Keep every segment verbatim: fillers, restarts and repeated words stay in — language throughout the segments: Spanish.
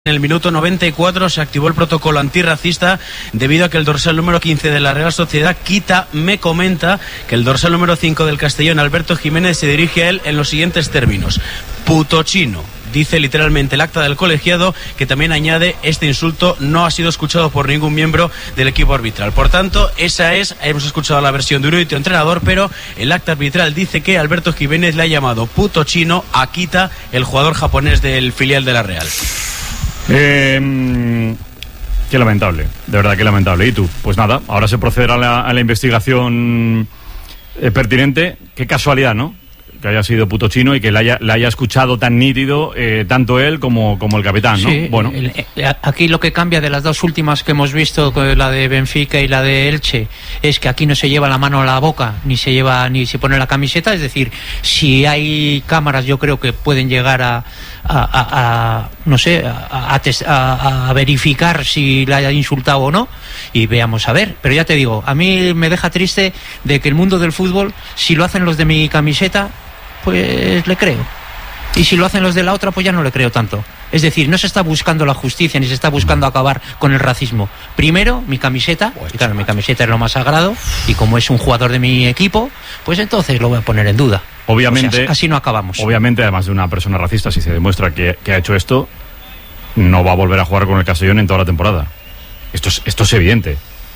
En el minuto noventa y cuatro se activó el protocolo antirracista debido a que el dorsal número quince de la Real Sociedad, Quita, me comenta que el dorsal número cinco del Castellón, Alberto Jiménez, se dirige a él en los siguientes términos: puto chino. Dice literalmente el acta del colegiado, que también añade: este insulto no ha sido escuchado por ningún miembro del equipo arbitral. Por tanto, esa es, hemos escuchado la versión de un único entrenador, pero el acta arbitral dice que Alberto Jiménez le ha llamado puto chino a Quita, el jugador japonés del filial de la Real. Eh, qué lamentable, de verdad, qué lamentable. ¿Y tú? Pues nada, ahora se procederá a la, a la investigación eh, pertinente. Qué casualidad, ¿no? Que haya sido puto chino y que le haya, le haya escuchado tan nítido eh, tanto él como, como el capitán, ¿no? Sí, bueno. El, el, aquí lo que cambia de las dos últimas que hemos visto, la de Benfica y la de Elche, es que aquí no se lleva la mano a la boca, ni se lleva ni se pone la camiseta. Es decir, si hay cámaras, yo creo que pueden llegar a, a, a, a no sé, a, a, a verificar si la haya insultado o no, y veamos a ver. Pero ya te digo, a mí me deja triste de que el mundo del fútbol, si lo hacen los de mi camiseta, pues le creo, y si lo hacen los de la otra, pues ya no le creo tanto. Es decir, no se está buscando la justicia ni se está buscando acabar con el racismo. Primero, mi camiseta, y claro, mi camiseta es lo más sagrado, y como es un jugador de mi equipo, pues entonces lo voy a poner en duda. Obviamente, o sea, así no acabamos. Obviamente, además de una persona racista, si se demuestra que, que ha hecho esto, no va a volver a jugar con el Castellón en toda la temporada. Esto es, esto es evidente.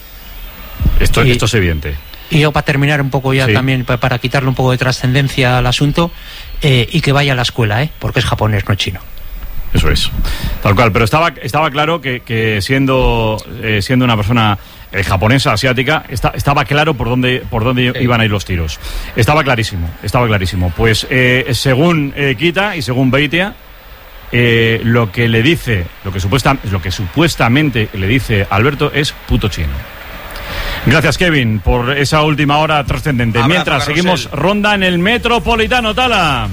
Esto, y... esto es evidente. Y yo, para terminar un poco ya, sí, también para, para quitarle un poco de trascendencia al asunto, eh, y que vaya a la escuela, ¿eh? Porque es japonés, no es chino. Eso es, tal cual. Pero estaba, estaba claro que, que siendo, eh, siendo una persona eh, japonesa, asiática, está, estaba claro por dónde, por dónde sí. iban a ir los tiros. Estaba clarísimo, estaba clarísimo. Pues eh, según eh, Quita y según Beitia, eh, lo que le dice, lo que, supuesta, lo que supuestamente le dice Alberto es puto chino. Gracias, Kevin, por esa última hora trascendente. Abrazo. Mientras seguimos ronda en el Metropolitano, Tala.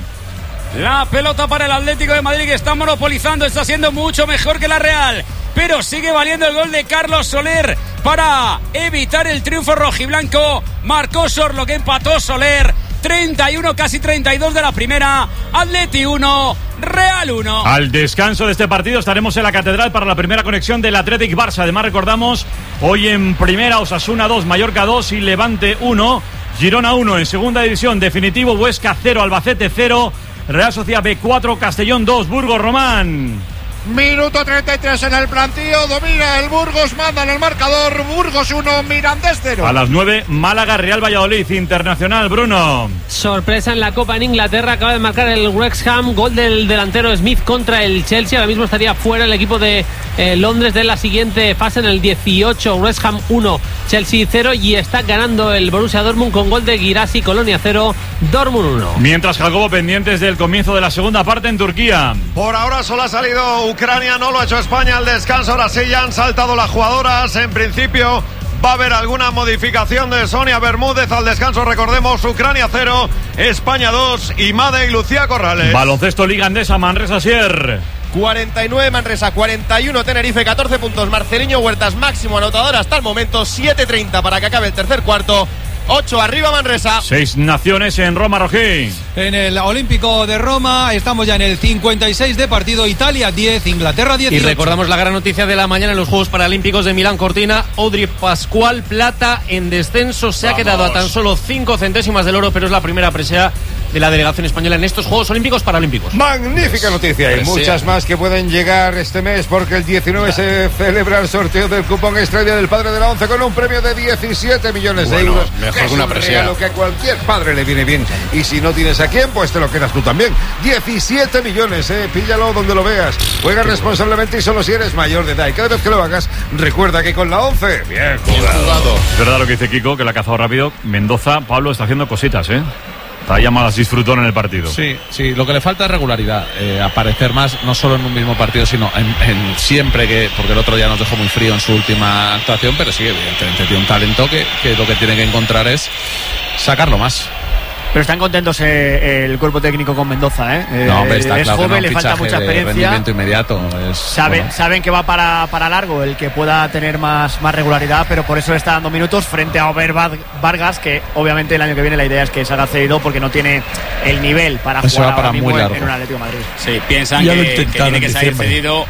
La pelota para el Atlético de Madrid, que está monopolizando, está siendo mucho mejor que la Real, pero sigue valiendo el gol de Carlos Soler para evitar el triunfo rojiblanco. Marcó Sorlo, que empató Soler. treinta y uno, casi treinta y dos de la primera. Atleti uno, Real uno. Al descanso de este partido estaremos en la Catedral para la primera conexión del Athletic Barça. Además, recordamos, hoy en primera, Osasuna dos, Mallorca dos y Levante uno, Girona uno. En segunda división, definitivo, Huesca cero, Albacete cero, Real Sociedad B cuatro, Castellón dos, Burgos Román. Minuto treinta y tres en el plantío, domina el Burgos, manda en el marcador, Burgos uno, Mirandés cero. A las nueve, Málaga, Real Valladolid, Internacional, Bruno. Sorpresa en la Copa en Inglaterra, acaba de marcar el West Ham, gol del delantero Smith contra el Chelsea. Ahora mismo estaría fuera el equipo de eh, Londres de la siguiente fase en el dieciocho, West Ham uno, Chelsea cero, y está ganando el Borussia Dortmund con gol de Guirassy, Colonia cero, Dortmund uno. Mientras, Jacobo, pendientes del comienzo de la segunda parte en Turquía. Por ahora solo ha salido Ucrania, no lo ha hecho España al descanso. Ahora sí ya han saltado las jugadoras. En principio va a haber alguna modificación de Sonia Bermúdez al descanso. Recordemos, Ucrania cero, España dos, y Made y Lucía Corrales. Baloncesto Liga Endesa, Manresa Sier. cuarenta y nueve Manresa, cuarenta y uno Tenerife, catorce puntos Marceliño Huertas, máximo anotador hasta el momento, siete treinta para que acabe el tercer cuarto. ocho arriba Manresa. Seis naciones en Roma, Rojín. En el Olímpico de Roma estamos ya en el cincuenta y seis de partido. Italia diez, Inglaterra dieciocho. Y recordamos la gran noticia de la mañana en los Juegos Paralímpicos de Milán Cortina. Audrey Pascual, plata en descenso. Se Vamos. ha quedado a tan solo cinco centésimas del oro, pero es la primera presea de la delegación española en estos Juegos Olímpicos Paralímpicos. Magnífica noticia, y muchas más que pueden llegar este mes, porque el diecinueve se celebra el sorteo del cupón Estrella del Padre de la Once con un premio de diecisiete millones de bueno, euros. Mejor que una presea. Lo que a cualquier padre le viene bien. Y si no tienes a quién, pues te lo quedas tú también. diecisiete millones, eh. Píllalo donde lo veas. Juega responsablemente y solo si eres mayor de edad. Y cada vez que lo hagas, recuerda que con la Once, bien jugado. Bien jugado. Es verdad lo que dice Kiko, que la ha cazado rápido. Mendoza, Pablo, está haciendo cositas, ¿eh? Está llamadas disfrutón en el partido. Sí, sí, lo que le falta es regularidad, eh, aparecer más, no solo en un mismo partido, sino en, en siempre que, porque el otro día nos dejó muy frío en su última actuación, pero sí, evidentemente tiene un talento que, que lo que tiene que encontrar es sacarlo más. Pero están contentos eh, el cuerpo técnico con Mendoza, ¿eh? No, hombre, está es claro joven, que no, le falta mucha experiencia. Rendimiento inmediato. Es, saben, bueno. saben que va para, para largo el que pueda tener más, más regularidad, pero por eso le está dando minutos frente a Ober Vargas, que obviamente el año que viene la idea es que salga cedido porque no tiene el nivel para eso jugar para ahora mismo muy en, largo. en un Atlético de Madrid. Sí, piensan que, que tiene que salir cedido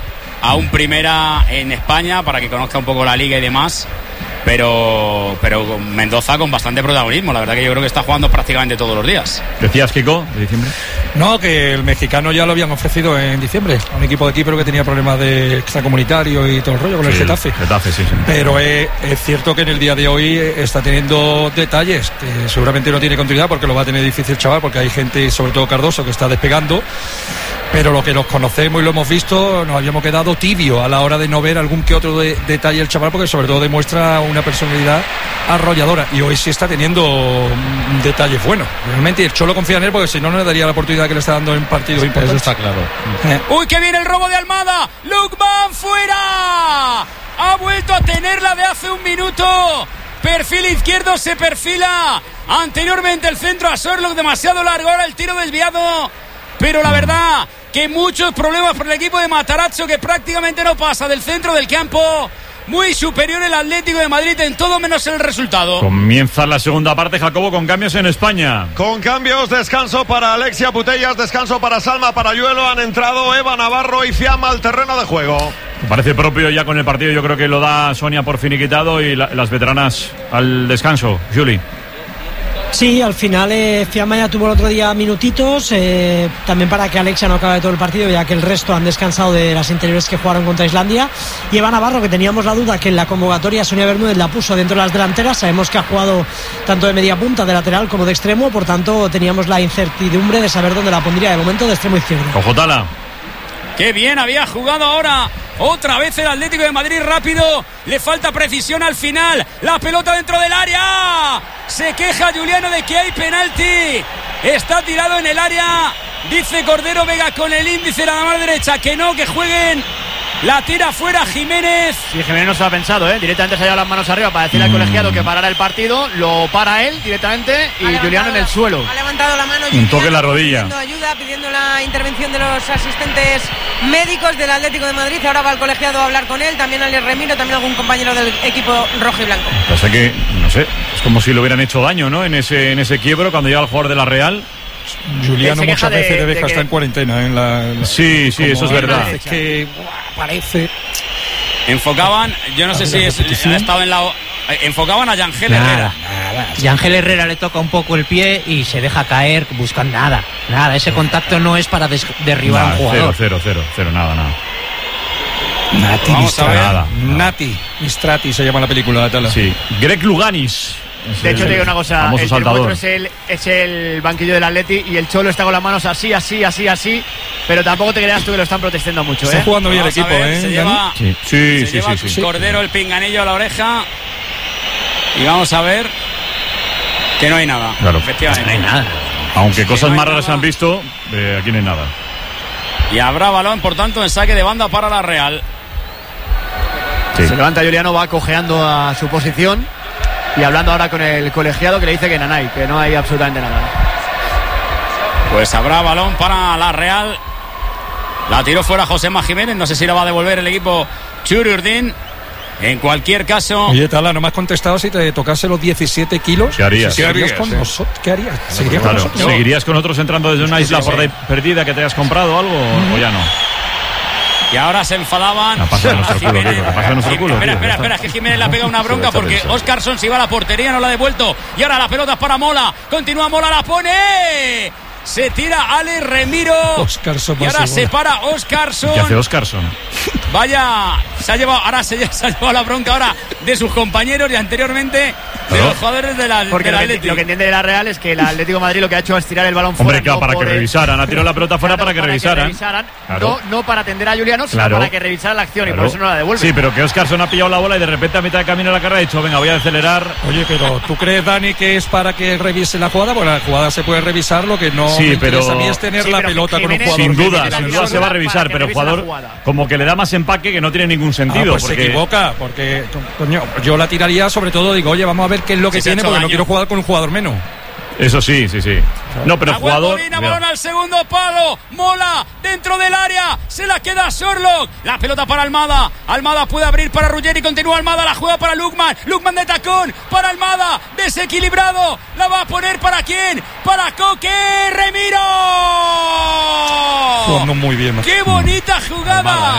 a un primera en España para que conozca un poco la liga y demás. Pero, pero Mendoza con bastante protagonismo. La verdad que yo creo que está jugando prácticamente todos los días. ¿Decías, Kiko, de diciembre? No, que el mexicano ya lo habían ofrecido en diciembre a un equipo de aquí, pero que tenía problemas de extracomunitario y todo el rollo con sí, el Getafe. Getafe sí, sí. Pero es, es cierto que en el día de hoy está teniendo detalles que seguramente no tiene continuidad porque lo va a tener difícil, chaval, porque hay gente, sobre todo Cardoso, que está despegando. Pero lo que nos conocemos y lo hemos visto, nos habíamos quedado tibio a la hora de no ver algún que otro de, detalle el chaval, porque sobre todo demuestra una personalidad arrolladora. Y hoy sí está teniendo detalles buenos, realmente. Y el Cholo confía en él, porque si no, no le daría la oportunidad que le está dando en partidos importantes. Eso está claro. Eh. Uy, que viene el robo de Almada. Lukman fuera. Ha vuelto a tenerla de hace un minuto. Perfil izquierdo, se perfila. Anteriormente el centro a Sorlock, demasiado largo. Ahora el tiro desviado. Pero la verdad que muchos problemas por el equipo de Matarazzo, que prácticamente no pasa del centro del campo. Muy superior el Atlético de Madrid en todo menos el resultado. Comienza la segunda parte, Jacobo, con cambios en España. Con cambios, descanso para Alexia Putellas, descanso para Salma Parayuelo. Han entrado Eva Navarro y Fiamma al terreno de juego. Parece propio ya con el partido, yo creo que lo da Sonia por finiquitado y la, las veteranas al descanso. Juli. Sí, al final eh, Fiamma ya tuvo el otro día minutitos, eh, también para que Alexia no acabe todo el partido, ya que el resto han descansado de las interiores que jugaron contra Islandia. Y Eva Navarro, que teníamos la duda que en la convocatoria Sonia Bermúdez la puso dentro de las delanteras, sabemos que ha jugado tanto de media punta, de lateral como de extremo, por tanto teníamos la incertidumbre de saber dónde la pondría, de momento de extremo izquierdo. Ojotala. Qué bien había jugado ahora. Otra vez el Atlético de Madrid rápido. Le falta precisión al final. La pelota dentro del área. Se queja Juliano de que hay penalti. Está tirado en el área. Dice Cordero Vega con el índice de la mano derecha que no, que jueguen. La tira fuera Jiménez. Sí, Jiménez no se lo ha pensado, ¿eh? Directamente se ha llevado las manos arriba para decirle al colegiado que parara el partido. Lo para él directamente y Juliano en el suelo. Ha levantado la mano. Un toque en la rodilla. Pidiendo ayuda, pidiendo la intervención de los asistentes médicos del Atlético de Madrid. Ahora va el colegiado a hablar con él. También Alex Remiro, también algún compañero del equipo rojo y blanco. Pasa que, no sé, es como si le hubieran hecho daño, ¿no? En ese, en ese quiebro cuando llega el jugador de la Real. Juliano muchas de, veces debe de estar en cuarentena en la, en la, sí, sí, eso es verdad. Es que buah, parece enfocaban, yo no sé si es, ha estado en la enfocaban a Yangel Herrera. Yangel Herrera le toca un poco el pie y se deja caer, buscan nada, nada, ese contacto no es para des, derribar nada, a un jugador. Cero, cero, cero, cero, nada, nada. Nati Mistrati, nada, Nati Mistrati se llama la película de Tala. Sí, Greg Luganis. De hecho, te digo una cosa, el termómetro es el, es el banquillo del Atleti y el Cholo está con las manos así, así, así, así, pero tampoco te creas tú que lo están protestando mucho, ¿eh? Está jugando bien el equipo, ver, ¿eh? Se lleva, sí, sí, se sí, lleva sí, sí. Cordero el pinganillo a la oreja y vamos a ver que no hay nada. Claro, efectivamente. No hay nada. Aunque cosas no más raras nada. han visto, eh, aquí no hay nada. Y habrá balón, por tanto, en saque de banda para la Real. Sí. Se levanta Juliano, va cojeando a su posición y hablando ahora con el colegiado que le dice que nanay, que no hay absolutamente nada. Pues habrá balón para la Real. La tiró fuera Josema Jiménez, no sé si la va a devolver el equipo Churiurdin. En cualquier caso. Oye, Tala, no me has contestado si te tocase los diecisiete kilos. ¿Qué harías? ¿Qué harías con sí. nosotros? ¿Qué harías? ¿Seguirías claro, con nosotros? ¿Seguirías con otros entrando desde una isla sí, por sí. ahí perdida que te hayas comprado o algo? Mm-hmm. ¿O ya no? Y ahora se enfadaban. No, pasa nuestro culo, tío, pasa nuestro culo, espera, tío, espera, espera, es que Jiménez le ha pegado una bronca porque Óscarson se iba a la portería, no la ha devuelto. Y ahora la pelota es para Mola. Continúa Mola, la pone. Se tira Ale Remiro. Óscarson y ahora se para Óscarson. ¿Qué hace Óscarson? Vaya, se ha llevado, ahora se, se ha llevado la bronca ahora de sus compañeros y anteriormente de los jugadores de la Porque de la lo, que, lo que entiende de la Real es que el Atlético de Madrid lo que ha hecho es tirar el balón fuera. Hombre, claro, no para que el... revisaran. Ha tirado la pelota fuera claro, para que para revisaran. Que revisaran claro. no, no para atender a Juliano, sino claro. para que revisara la acción claro. y por eso no la devuelve. Sí, pero que Óscarson ha pillado la bola y de repente a mitad de camino de la carrera ha dicho, venga, voy a acelerar. Oye, pero ¿tú crees, Dani, que es para que revise la jugada? Bueno, la jugada se puede revisar, lo que no sí, me pero... interesa a mí es tener sí, la pelota Jiménez, con un jugador. Sin duda, sin duda se va a revisar, pero el jugador como que le da más empaque que no tiene ningún sentido. Ah, pues porque... se equivoca, porque coño, yo la tiraría sobre todo, digo, oye, vamos a ver qué es lo que sí, tiene, porque daño. no quiero jugar con un jugador menos. Eso sí, sí, sí. No, pero el jugador... Molina, balón al segundo palo. Mola dentro del área. Se la queda Sorlock. La pelota para Almada. Almada puede abrir para Ruggeri. Continúa Almada. La juega para Lukman. Lukman de tacón. Para Almada. Desequilibrado. La va a poner para quién. Para Coque Remiro. Jugando muy bien. Qué bonita jugada. Almada, ¿eh?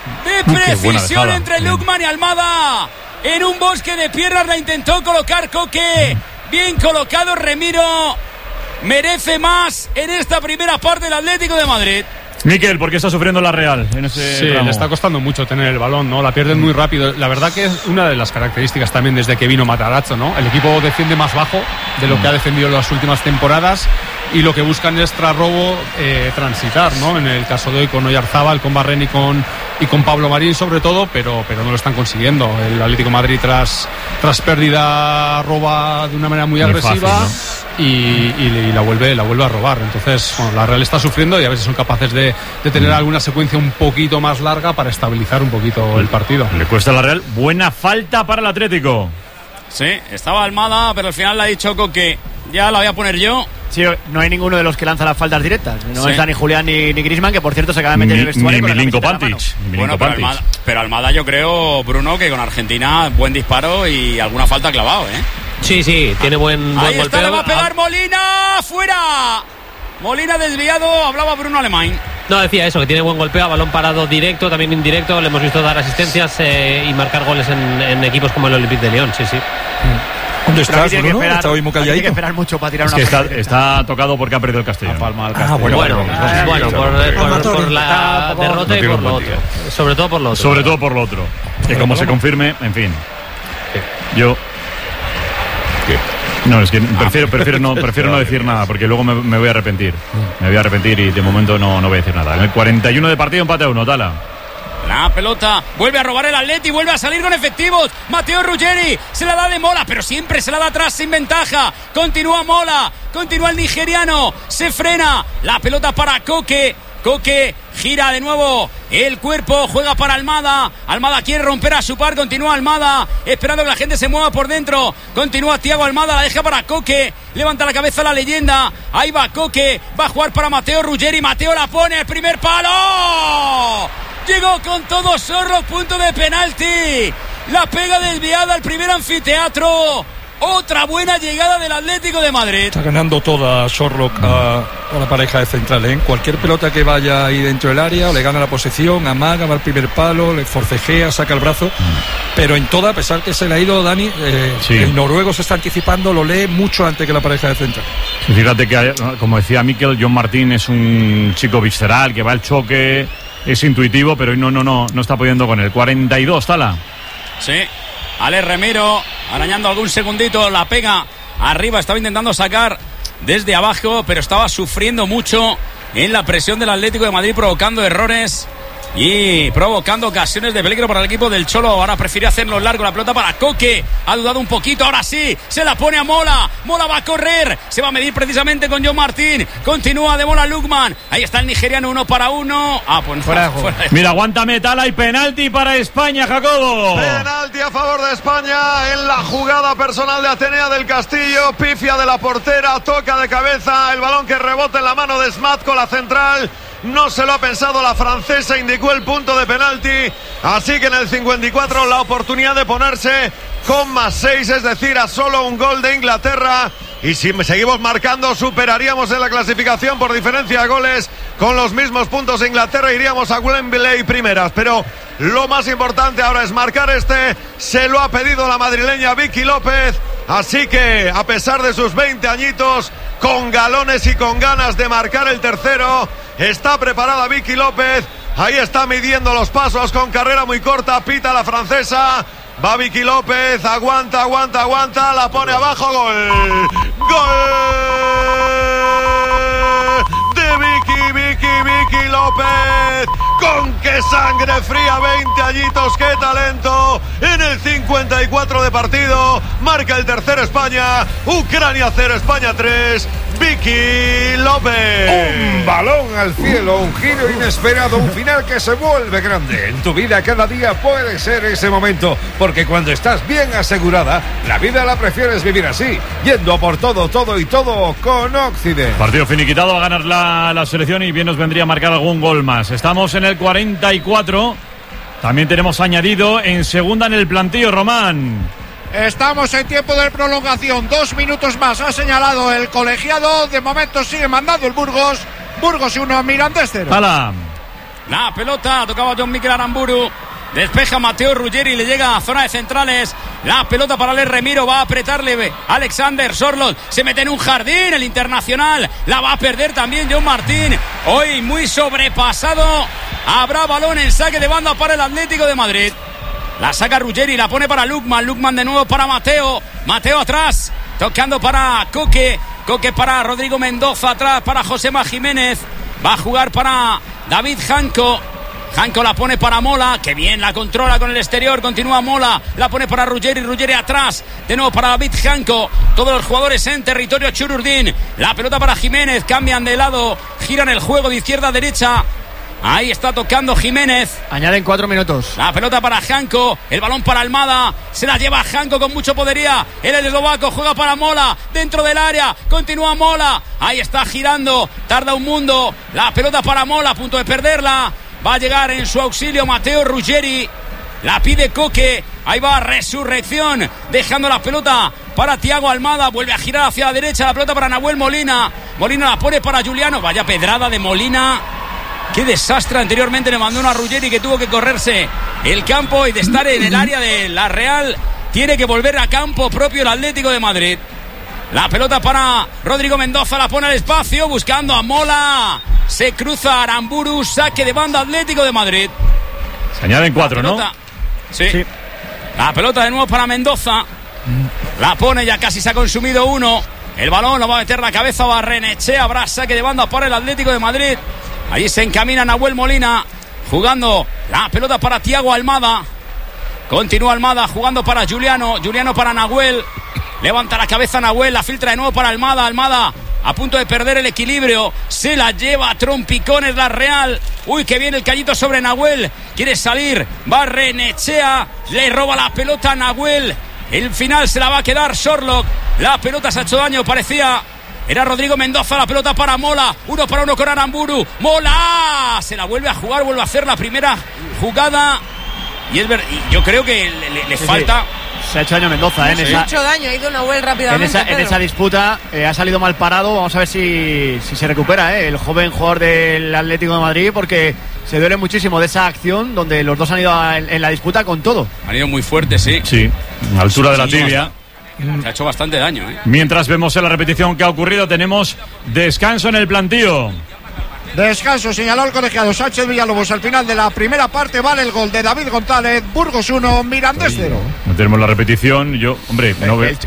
de precisión uh, entre Lukman y Almada. En un bosque de piernas la intentó colocar Coque. Bien colocado Remiro. Merece más en esta primera parte del Atlético de Madrid. Miquel, ¿por qué está sufriendo la Real en ese Sí, tramo? le está costando mucho tener el balón, ¿no? La pierden muy rápido. La verdad que es una de las características también desde que vino Matarazzo, ¿no? El equipo defiende más bajo de lo que ha defendido en las últimas temporadas y lo que buscan es tras robo eh, transitar, ¿no? En el caso de hoy con Oyarzábal, con Barren y con, y con Pablo Marín sobre todo, pero, pero no lo están consiguiendo. El Atlético de Madrid tras, tras pérdida roba de una manera muy, muy agresiva fácil, ¿no? y, y, y la, vuelve, la vuelve a robar. Entonces, bueno, la Real está sufriendo y a ver si son capaces de, de tener alguna secuencia un poquito más larga para estabilizar un poquito el partido. Le cuesta a la Real. Buena falta para el Atlético. Sí, estaba Almada, pero al final le ha dicho Coque, ya la voy a poner yo. Sí, no hay ninguno de los que lanza las faltas directas. No sí. está ni Julián ni, ni Griezmann, que por cierto se acaba de meter ni, en el vestuario. Ni Milinko Pantic. Bueno, pero Almada, pero Almada yo creo, Bruno, que con Argentina buen disparo y alguna falta clavado, ¿eh? Sí, sí, tiene buen, buen Ahí golpeo. está, le va a pegar Molina, fuera. Molina desviado, hablaba Bruno Alemán. No, decía eso, que tiene buen golpeo, balón parado directo, también indirecto. Le hemos visto dar asistencias eh, y marcar goles en, en equipos como el Olympique de Lyon, sí, sí. ¿Dónde estás, Bruno? Esperar, está hoy muy calladito. Hay que esperar mucho para tirar es una que está, está tocado porque ha perdido el Castellón. Palma ah, bueno, bueno, bueno, bueno por, por, por la derrota y por lo otro. Sobre todo por lo otro. Sobre todo por lo otro. Que como se confirme, en fin. Yo... No, es que prefiero, prefiero, no, prefiero no decir nada porque luego me, me voy a arrepentir. Me voy a arrepentir y de momento no, no voy a decir nada. En el cuarenta y uno de partido, empate a uno, Tala. La pelota vuelve a robar el Atleti, vuelve a salir con efectivos. Matteo Ruggeri se la da de Mola, pero siempre se la da atrás sin ventaja. Continúa Mola, continúa el nigeriano, se frena. La pelota para Coque. Coque gira de nuevo el cuerpo, juega para Almada. Almada quiere romper a su par, continúa Almada, esperando que la gente se mueva por dentro. Continúa Thiago Almada, la deja para Coque. Levanta la cabeza la leyenda. Ahí va Coque, va a jugar para Matteo Ruggeri. Mateo la pone, el primer palo. Llegó con todo Sorlock, punto de penalti. La pega desviada al primer anfiteatro. Otra buena llegada del Atlético de Madrid. Está ganando toda Sorlock a, a la pareja de centrales. ¿eh? Cualquier pelota que vaya ahí dentro del área, o le gana la posesión, amaga, va al primer palo, le forcejea, saca el brazo. Pero en toda, a pesar que se le ha ido Dani, eh, sí. el noruego se está anticipando, lo lee mucho antes que la pareja de central. Fíjate que, como decía Miquel, John Martín es un chico visceral, que va al choque, es intuitivo, pero no, no, no, no está pudiendo con él. cuarenta y dos, Tala. Sí. Ale Remiro, arañando algún segundito, la pega arriba, estaba intentando sacar desde abajo, pero estaba sufriendo mucho en la presión del Atlético de Madrid, provocando errores y provocando ocasiones de peligro para el equipo del Cholo. Ahora prefiere hacerlo largo, la pelota para Coque, ha dudado un poquito, ahora sí, se la pone a Mola, Mola va a correr, se va a medir precisamente con John Martín, continúa de Mola Lukman, ahí está el nigeriano, uno para uno, ah, pues fuera de juego. Mira, aguanta Metala y penalti para España, Jacobo. Penalti a favor de España en la jugada personal de Atenea del Castillo, pifia de la portera, toca de cabeza, el balón que rebota en la mano de Smatko, la central. No se lo ha pensado la francesa, indicó el punto de penalti. Así que en el cincuenta y cuatro la oportunidad de ponerse con más seis, es decir, a solo un gol de Inglaterra. Y si seguimos marcando, superaríamos en la clasificación por diferencia de goles. Con los mismos puntos de Inglaterra iríamos a Wembley primeras. Pero lo más importante ahora es marcar este. Se lo ha pedido la madrileña Vicky López. Así que, a pesar de sus veinte añitos, con galones y con ganas de marcar el tercero, está preparada Vicky López. Ahí está midiendo los pasos con carrera muy corta. Pita la francesa. Va Vicky López. Aguanta, aguanta, aguanta. La pone abajo. Gol. Gol de Vicky, Vicky, Vicky López. Con qué sangre fría, veinte añitos, qué talento. En el cincuenta y cuatro de partido marca el tercer España. Ucrania cero, España tres. Vicky López. Un balón al cielo, un giro inesperado, un final que se vuelve grande. En tu vida cada día puede ser ese momento, porque cuando estás bien asegurada, la vida la prefieres vivir así, yendo a por todo, todo y todo con Occident. Partido finiquitado, va a ganar la, la selección y bien nos vendría a marcar algún gol más. Estamos en el cuarenta y cuatro. También tenemos añadido en segunda en el plantillo, Román. Estamos en tiempo de prolongación, dos minutos más ha señalado el colegiado. De momento sigue mandando el Burgos. Burgos uno, Mirandés cero. ¡Hala! La pelota tocaba John Mikel Aramburu. Despeja Mateo Ruggeri, le llega a zona de centrales. La pelota para Ale Remiro, va a apretarle Alexander Sorloth. Se mete en un jardín el internacional. La va a perder también John Martín. Hoy muy sobrepasado. Habrá balón en saque de banda para el Atlético de Madrid. La saca Ruggeri, la pone para Lukman. Lukman de nuevo para Mateo. Mateo atrás, tocando para Coque. Coque para Rodrigo Mendoza, atrás para Josema Jiménez. Va a jugar para David Janko. Janko la pone para Mola, que bien la controla con el exterior, continúa Mola, la pone para Ruggeri, Ruggeri atrás, de nuevo para David Janko, todos los jugadores en territorio Chururdín, la pelota para Jiménez, cambian de lado, giran el juego de izquierda a derecha, ahí está tocando Jiménez. Añaden cuatro minutos. La pelota para Janko, el balón para Almada, se la lleva Janko con mucho podería, el eslovaco juega para Mola, dentro del área, continúa Mola, ahí está girando, tarda un mundo, la pelota para Mola, a punto de perderla. Va a llegar en su auxilio Mateo Ruggeri. La pide Coque. Ahí va Resurrección. Dejando la pelota para Thiago Almada. Vuelve a girar hacia la derecha. La pelota para Nahuel Molina. Molina la pone para Juliano. Vaya pedrada de Molina. Qué desastre. Anteriormente le mandó una a Ruggeri que tuvo que correrse el campo y de estar en el área de la Real. Tiene que volver a campo propio el Atlético de Madrid. La pelota para Rodrigo Mendoza. La pone al espacio buscando a Mola. Se cruza Aramburu, saque de banda Atlético de Madrid. Se añaden cuatro, ¿no? Sí. sí. La pelota de nuevo para Mendoza. La pone, ya casi se ha consumido uno. El balón lo va a meter la cabeza Barrenechea. Habrá saque de banda para el Atlético de Madrid. Allí se encamina Nahuel Molina. Jugando la pelota para Thiago Almada. Continúa Almada jugando para Juliano. Juliano para Nahuel. Levanta la cabeza Nahuel. La filtra de nuevo para Almada. Almada a punto de perder el equilibrio, se la lleva a trompicones la Real. Uy, que viene el cañito sobre Nahuel, quiere salir, Barrenechea, le roba la pelota a Nahuel, el final se la va a quedar Sorloth, la pelota se ha hecho daño, parecía, era Rodrigo Mendoza, la pelota para Mola, uno para uno con Aramburu, Mola, se la vuelve a jugar, vuelve a hacer la primera jugada, y es ver, y yo creo que le, le, le sí, falta... Sí. Se ha hecho daño Mendoza, ¿eh? Se ha hecho daño, ha ido Nahuel rápidamente. En esa, en esa disputa eh, ha salido mal parado. Vamos a ver si, si se recupera, ¿eh? El joven jugador del Atlético de Madrid, porque se duele muchísimo de esa acción donde los dos han ido a, en, en la disputa con todo. Han ido muy fuerte, sí. Sí, a altura de la tibia. Se ha hecho bastante daño, ¿eh? Mientras vemos en la repetición que ha ocurrido, tenemos descanso en el plantío. Descanso, señaló el colegiado Sánchez Villalobos. Al final de la primera parte vale el gol de David González. Burgos uno, Mirandés cero. No tenemos la repetición. Yo, hombre, no veo.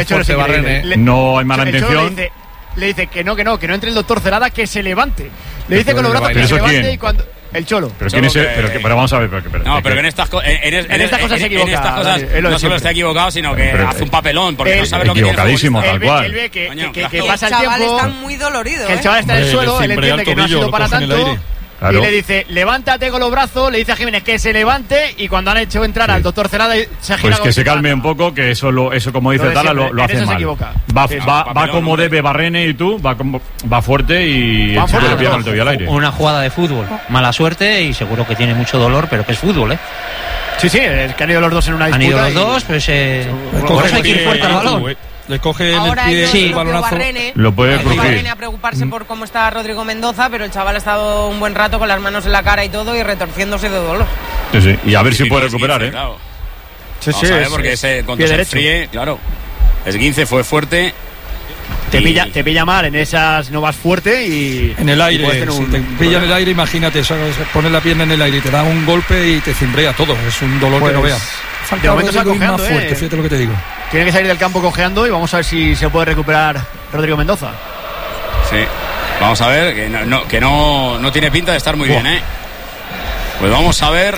No hay mala intención. Le dice, le dice que no, que no, que no entre el doctor Celada, que se levante. Le dice con los brazos que se levante quién? y cuando. El Cholo. Pero, ¿quién es el? Pero, que, pero vamos a ver. Pero, pero, no, pero que en estas, en, en, en, en estas cosas se equivoca. En estas cosas Dani, no solo está equivocado, sino que pero, hace un papelón porque él, no sabe lo que tiene. Equivocadísimo, tal cual. Él ve que, Coño, que, claro. que pasa el, el chaval tiempo. Está muy dolorido. Que el chaval está en el suelo, él entiende que no ha sido para tanto. Claro. Y le dice, levántate con los brazos, le dice a Jiménez que se levante, y cuando han hecho entrar sí. al doctor Celada se gira. Pues que se calme un poco, que eso, lo, eso como dice Tala, lo, lo hace mal. Va, sí, va, va, va como debe Barrene y tú, va, como, va fuerte y va el chico le pilla el tobillo al aire. Una jugada de fútbol, mala suerte y seguro que tiene mucho dolor, pero que es fútbol, ¿eh? Sí, sí, es que han ido los dos en una disputa. Han ido los dos, pues eh, por eso hay que ir fuerte al balón. Le coge ahora el pie sí. el balonazo. Barrene, lo puede crujir. Barrene a preocuparse por cómo está Rodrigo Mendoza, pero el chaval ha estado un buen rato con las manos en la cara y todo y retorciéndose de dolor. Sí, sí. Y a ver si puede recuperar, ¿eh? Claro. Sí, sí, es, porque es, ese, cuando se enfríe, claro. Esguince fue fuerte. Te, y... pilla, te pilla mal en esas, no vas fuerte y... En el aire, un... si te pilla en el aire, imagínate, pones la pierna en el aire y te da un golpe y te cimbrea todo. Es un dolor pues, que no veas. De momento está cojeando, más fuerte, eh. fíjate lo que te digo. Tiene que salir del campo cojeando y vamos a ver si se puede recuperar Rodrigo Mendoza. Sí, vamos a ver, que no, no, que no, no tiene pinta de estar muy Buah. bien, ¿eh? Pues vamos a ver.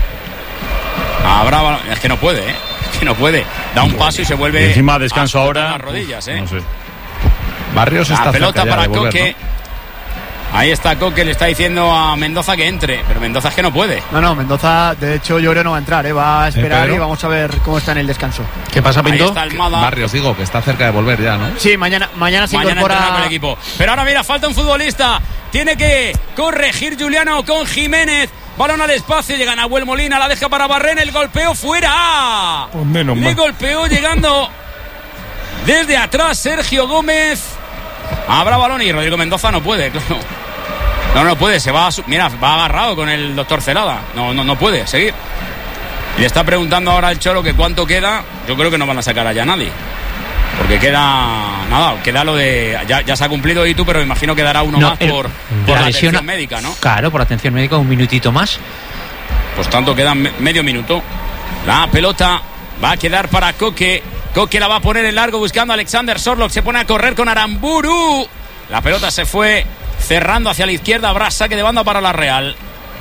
Habrá, es que no puede, ¿eh? Es que no puede. Da un paso y se vuelve. Y encima descanso a ahora. las rodillas, ¿eh? No sé. Barrios está la pelota cerca para de volver, Coque. ¿No? Ahí está Coque, le está diciendo a Mendoza que entre, pero Mendoza es que no puede. No, no, Mendoza, de hecho, yo creo no va a entrar, ¿eh? Va a esperar eh, y vamos a ver cómo está en el descanso. ¿Qué pasa, Pinto? Ahí está Almada. Barrios, digo, que está cerca de volver ya, ¿no? Sí, mañana, mañana se mañana incorpora con el equipo. Pero ahora mira, falta un futbolista. Tiene que corregir Juliano con Jiménez. Balón al espacio, llega Nahuel Molina, la deja para Barrene, el golpeo fuera. Pues menos Le mal. golpeó llegando desde atrás Sergio Gómez. Habrá balón y Rodrigo Mendoza no puede, claro. No, no puede, se va a su... Mira, va agarrado con el doctor Celada. No, no, no puede seguir. Y le está preguntando ahora al Cholo que cuánto queda. Yo creo que no van a sacar allá a nadie. Porque queda, nada, queda lo de, ya, ya se ha cumplido y tú, pero imagino que dará uno no, más el, por, por la lesión atención médica, ¿no? Claro, por atención médica, un minutito más. Pues tanto, queda me, medio minuto. La pelota va a quedar para Coque. Coque la va a poner en largo buscando a Alexander Sorlock. Se pone a correr con Aramburu. La pelota se fue cerrando hacia la izquierda. Habrá saque de banda para la Real.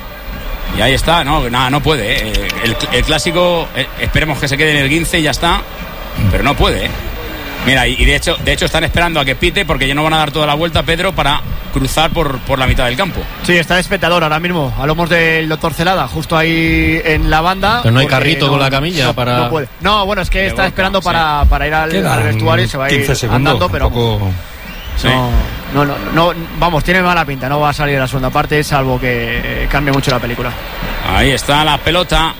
Y ahí está, no, nada, no puede. ¿eh? El, el clásico, eh, esperemos que se quede en el quince y ya está. Pero no puede, ¿eh? Mira, y de hecho, de hecho están esperando a que pite porque ya no van a dar toda la vuelta, Pedro, para cruzar por, por la mitad del campo. Sí, está de espectador ahora mismo, a lomos del doctor Celada, justo ahí en la banda. Pero no hay carrito no, con la camilla no, para... No, puede. no, bueno, es que está esperando para, sí. para ir al, al vestuario y se va a ir segundos, andando, pero... Poco... Sí. No, no, no, no, vamos, tiene mala pinta, no va a salir a la segunda parte, salvo que cambie mucho la película. Ahí está la pelota.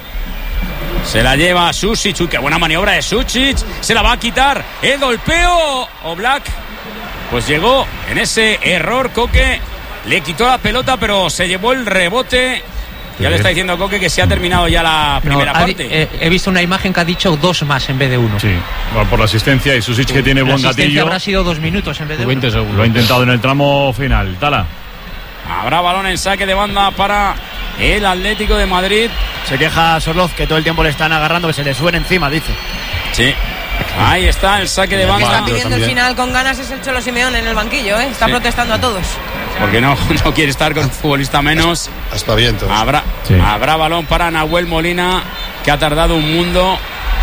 Se la lleva Susic. Uy, qué buena maniobra de Susic. Se la va a quitar el golpeo. Oblak pues llegó en ese error. Coque le quitó la pelota, pero se llevó el rebote. Ya le está diciendo a Coque que se ha terminado ya la primera no, parte. Eh, he visto una imagen que ha dicho dos más en vez de uno. Sí, por la asistencia y Susic que tiene la buen gatillo. habrá sido dos minutos en vez de veinte uno. segundos. Lo ha intentado en el tramo final. Tala. Habrá balón en saque de banda para el Atlético de Madrid. Se queja Sorloz que todo el tiempo le están agarrando, que se le suene encima, dice. Sí. Ahí está el saque de banda. El que está pidiendo el final con ganas es el Cholo Simeone en el banquillo, ¿eh? Está sí. protestando a todos. Porque no, no quiere estar con un futbolista menos. Aspavientos. Habrá, sí. habrá balón para Nahuel Molina, que ha tardado un mundo.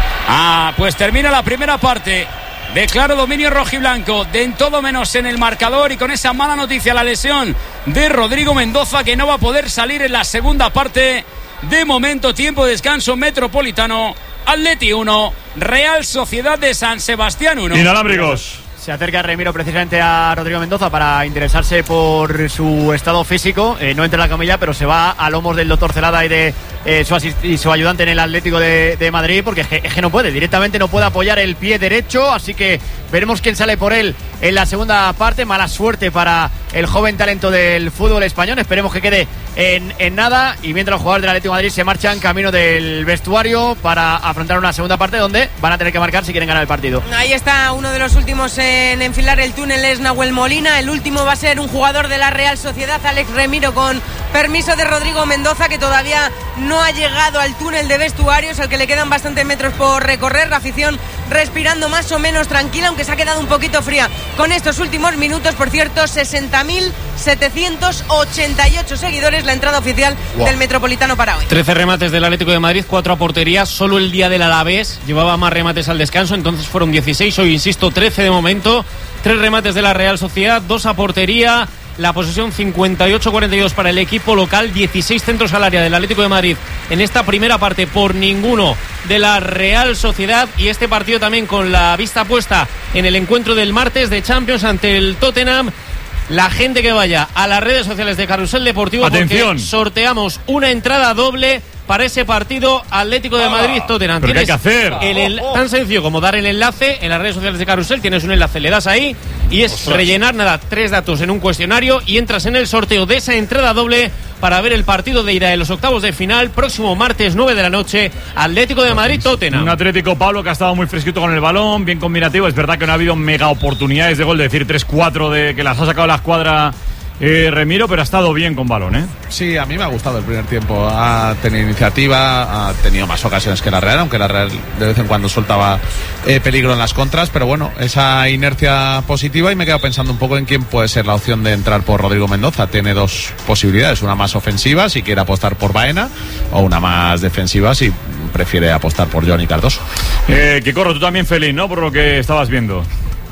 Ah, pues termina la primera parte. De claro dominio rojiblanco, de en todo menos en el marcador, y con esa mala noticia, la lesión de Rodrigo Mendoza, que no va a poder salir en la segunda parte. De momento, tiempo de descanso Metropolitano. Atleti uno, Real Sociedad de San Sebastián uno. Inalámbricos. Se acerca Remiro precisamente a Rodrigo Mendoza para interesarse por su estado físico. Eh, no entra en la camilla, pero se va a lomos del doctor Celada y de eh, su, asist- y su ayudante en el Atlético de, de Madrid, porque es que, es que no puede, directamente no puede apoyar el pie derecho, así que veremos quién sale por él en la segunda parte. Mala suerte para el joven talento del fútbol español, esperemos que quede en, en nada, y mientras los jugadores del Atlético de Madrid se marchan camino del vestuario para afrontar una segunda parte donde van a tener que marcar si quieren ganar el partido. Ahí está uno de los últimos en enfilar el túnel, es Nahuel Molina. El último va a ser un jugador de la Real Sociedad, Alex Remiro, con permiso de Rodrigo Mendoza, que todavía no ha llegado al túnel de vestuarios, al que le quedan bastantes metros por recorrer. La afición respirando más o menos tranquila, aunque se ha quedado un poquito fría con estos últimos minutos. Por cierto, sesenta mil setecientos ochenta y ocho seguidores, la entrada oficial wow. del Metropolitano para hoy. trece remates del Atlético de Madrid, cuatro a portería. Solo el día del Alavés llevaba más remates al descanso, entonces fueron dieciséis, hoy insisto trece de momento. Tres remates de la Real Sociedad, dos a portería. La posesión cincuenta y ocho cuarenta y dos para el equipo local, dieciséis centros al área del Atlético de Madrid en esta primera parte, por ninguno de la Real Sociedad. Y este partido también con la vista puesta en el encuentro del martes de Champions ante el Tottenham. La gente que vaya a las redes sociales de Carrusel Deportivo, atención, porque sorteamos una entrada doble para ese partido Atlético de Madrid-Tottenham. ¿Pero qué hay que hacer? El, el, tan sencillo como dar el enlace en las redes sociales de Carrusel. Tienes un enlace, le das ahí y es Ostras. rellenar nada, tres datos en un cuestionario y entras en el sorteo de esa entrada doble para ver el partido de ida de los octavos de final, próximo martes nueve de la noche, Atlético de Madrid-Tottenham. Un Atlético, Pablo, que ha estado muy fresquito con el balón, bien combinativo. Es verdad que no ha habido mega oportunidades de gol, de decir tres cuatro de que las ha sacado la escuadra Eh, Remiro, pero ha estado bien con balón, ¿eh? Sí, a mí me ha gustado el primer tiempo. Ha tenido iniciativa, ha tenido más ocasiones que la Real, aunque la Real de vez en cuando soltaba eh, peligro en las contras, pero bueno, esa inercia positiva, y me he quedado pensando un poco en quién puede ser la opción de entrar por Rodrigo Mendoza. Tiene dos posibilidades, una más ofensiva si quiere apostar por Baena, o una más defensiva si prefiere apostar por Johnny Cardoso. Eh, que corro, tú también feliz, ¿no? Por lo que estabas viendo.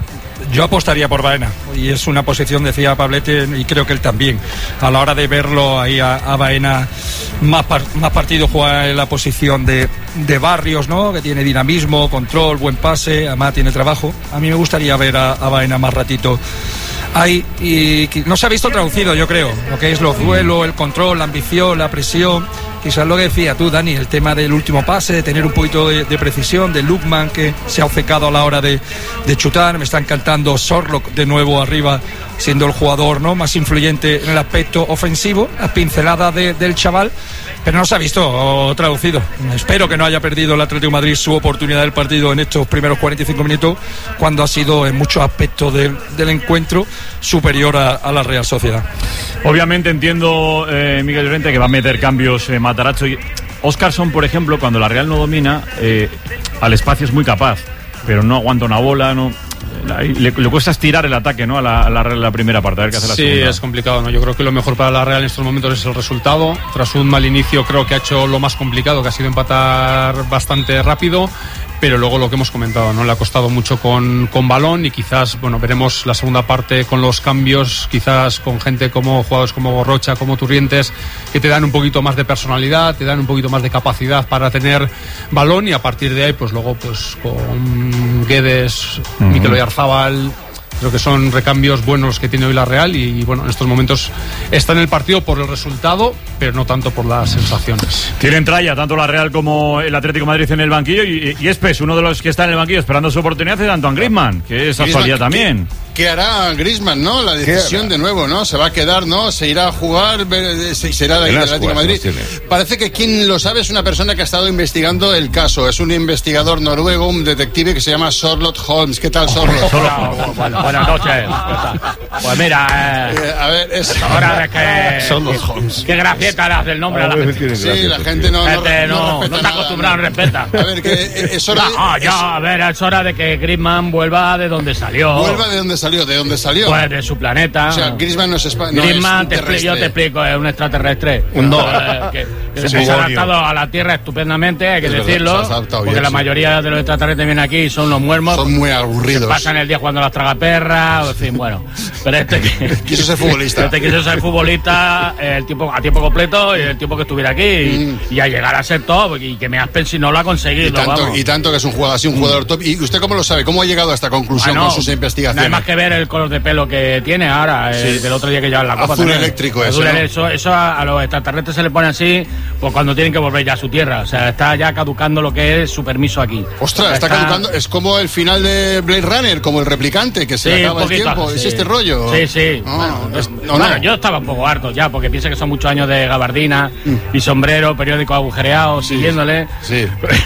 Yo apostaría por Baena, y es una posición, decía Pablete, y creo que él también. A la hora de verlo ahí a, a Baena, más, par, más partido juega en la posición de, de Barrios, ¿no? Que tiene dinamismo, control, buen pase, además tiene trabajo. A mí me gustaría ver a, a Baena más ratito ahí, y no se ha visto traducido, yo creo, lo que es los duelos, el control, la ambición, la presión. quizás lo que decía tú, Dani, el tema del último pase, de tener un poquito de, de precisión, de Lukman que se ha obcecado a la hora de, de chutar. Me está encantando Sorloth de nuevo arriba, siendo el jugador, ¿no?, más influyente en el aspecto ofensivo, las pinceladas de, del chaval, pero no se ha visto traducido. Espero que no haya perdido el Atlético de Madrid su oportunidad del partido en estos primeros cuarenta y cinco minutos, cuando ha sido en muchos aspectos de, del encuentro superior a, a la Real Sociedad. Obviamente entiendo, eh, Miguel Llorente, que va a meter cambios eh, Matarazzo. Y Óscarson, por ejemplo, cuando la Real no domina, eh, al espacio es muy capaz, pero no aguanta una bola, no... Le, le cuesta estirar el ataque, ¿no?, a la, a la, a la primera parte. A ver qué hace la sí, segunda. Sí, es complicado, ¿no? Yo creo que lo mejor para la Real en estos momentos es el resultado. Tras un mal inicio creo que ha hecho lo más complicado, que ha sido empatar bastante rápido. Pero luego lo que hemos comentado, ¿no? Le ha costado mucho con, con balón y quizás, bueno, veremos la segunda parte con los cambios, quizás con gente como jugadores como Gorrocha, como Turrientes, que te dan un poquito más de personalidad, te dan un poquito más de capacidad para tener balón, y a partir de ahí, pues luego, pues con Guedes, uh-huh. Mikel Oyarzabal, creo que son recambios buenos los que tiene hoy la Real y, y bueno, en estos momentos está en el partido por el resultado, pero no tanto por las sensaciones. Tienen tralla tanto la Real como el Atlético de Madrid en el banquillo, y, y es Pes, uno de los que está en el banquillo esperando su oportunidad, es Antoine Griezmann, que es actualidad también. ¿Qué hará Griezmann, no? La decisión de nuevo, ¿no? Se va a quedar, ¿no? Se irá a jugar, se será de Atlético de Madrid. Parece que quien lo sabe es una persona que ha estado investigando el caso. Es un investigador noruego, un detective que se llama Sorloth Holmes. ¿Qué tal, Sorloth? Oh, bueno, buenas noches. Pues mira, eh, a ver, es hora de que Sorloth Holmes. Qué gracieta das del nombre a, a la gente. Sí, la gente no, gente no, no, no, no está acostumbrada, no respeta. A ver, que es hora de, no, ya, es... a ver, es hora de que Griezmann vuelva de donde salió. Vuelva de donde salió. ¿De dónde salió? Pues de su planeta. O sea, Griezmann no es español. Griezmann, no te explico, yo te explico, es un extraterrestre. Un do. Eh, que, que se ha adaptado a la Tierra estupendamente, hay que es decirlo. Verdad, porque bien, la sí. mayoría de los extraterrestres vienen aquí y son los muermos. Son muy aburridos. Se pasan el día jugando a las tragaperras, en fin, bueno. Pero este que quiso ser futbolista. Este quiso ser futbolista el tiempo, a tiempo completo y el tiempo que estuviera aquí. Y, mm. y a llegar a ser top, y que me Aspen si no lo ha conseguido. Y tanto, vamos. y tanto que es un jugador así, un jugador top. ¿Y usted cómo lo sabe? ¿Cómo ha llegado a esta conclusión bueno, con sus investigaciones? No hay más que ver el color de pelo que tiene ahora, sí. el del otro día que lleva en la copa. Azul también. eléctrico Azul ese, ¿no? Eso, eso a, a los extraterrestres se le pone así, pues cuando tienen que volver ya a su tierra. O sea, está ya caducando lo que es su permiso aquí. Ostras, o sea, está, está caducando. Es como el final de Blade Runner, como el replicante, que se sí, le acaba el tiempo. Sí. ¿Es este rollo? Sí, sí. No, bueno, es, no, bueno no. yo estaba un poco harto ya, porque piensa que son muchos años de gabardina mm. y sombrero, periódico agujereado, sí. siguiéndole. Sí.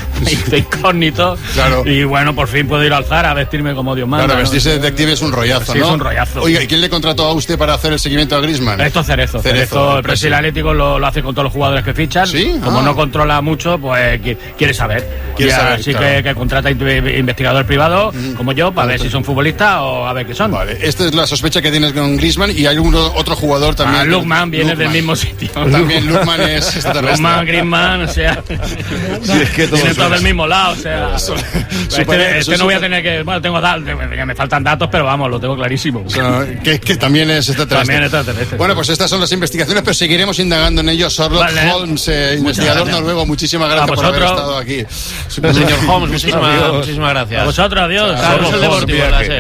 de incógnito. Claro. Y bueno, por fin puedo ir al Zara a vestirme como Dios manda. Claro, ¿no? vestirse de detective es un rollazo, sí, ¿no? es un rollazo. Oiga, ¿y quién le contrató a usted para hacer el seguimiento a Griezmann? Esto Cerezo. Cerezo, Cerezo el presidente Atlético lo, lo hace con todos los jugadores que fichan. ¿Sí? Como ah. no controla mucho, pues quiere saber. Quiere saber, así claro. que, que contrata investigador privado, mm. como yo, para vale, ver pues. si son futbolistas o a ver qué son. Vale, esta es la sospecha que tienes con Griezmann, y hay un otro jugador también. Ah, Lukman viene Lukman. del mismo sitio. También Lukman es extraterrestre. Lukman, Griezmann, o sea, sí, es que vienen todos del mismo lado, o sea. Eso, este super, este eso, no super. voy a tener que, bueno, tengo datos, me faltan datos, pero vamos, lo tengo clarísimo. O sea, que, que también es extraterrestre. También extraterrestre. Bueno, pues estas son las investigaciones, pero seguiremos indagando en ello. Sorloth vale. Holmes, eh, investigador noruego, muchísimas gracias por haber estado aquí. Señor Holmes, muchísimas, muchísimas gracias. A vosotros, adiós. Carrusel Deportivo.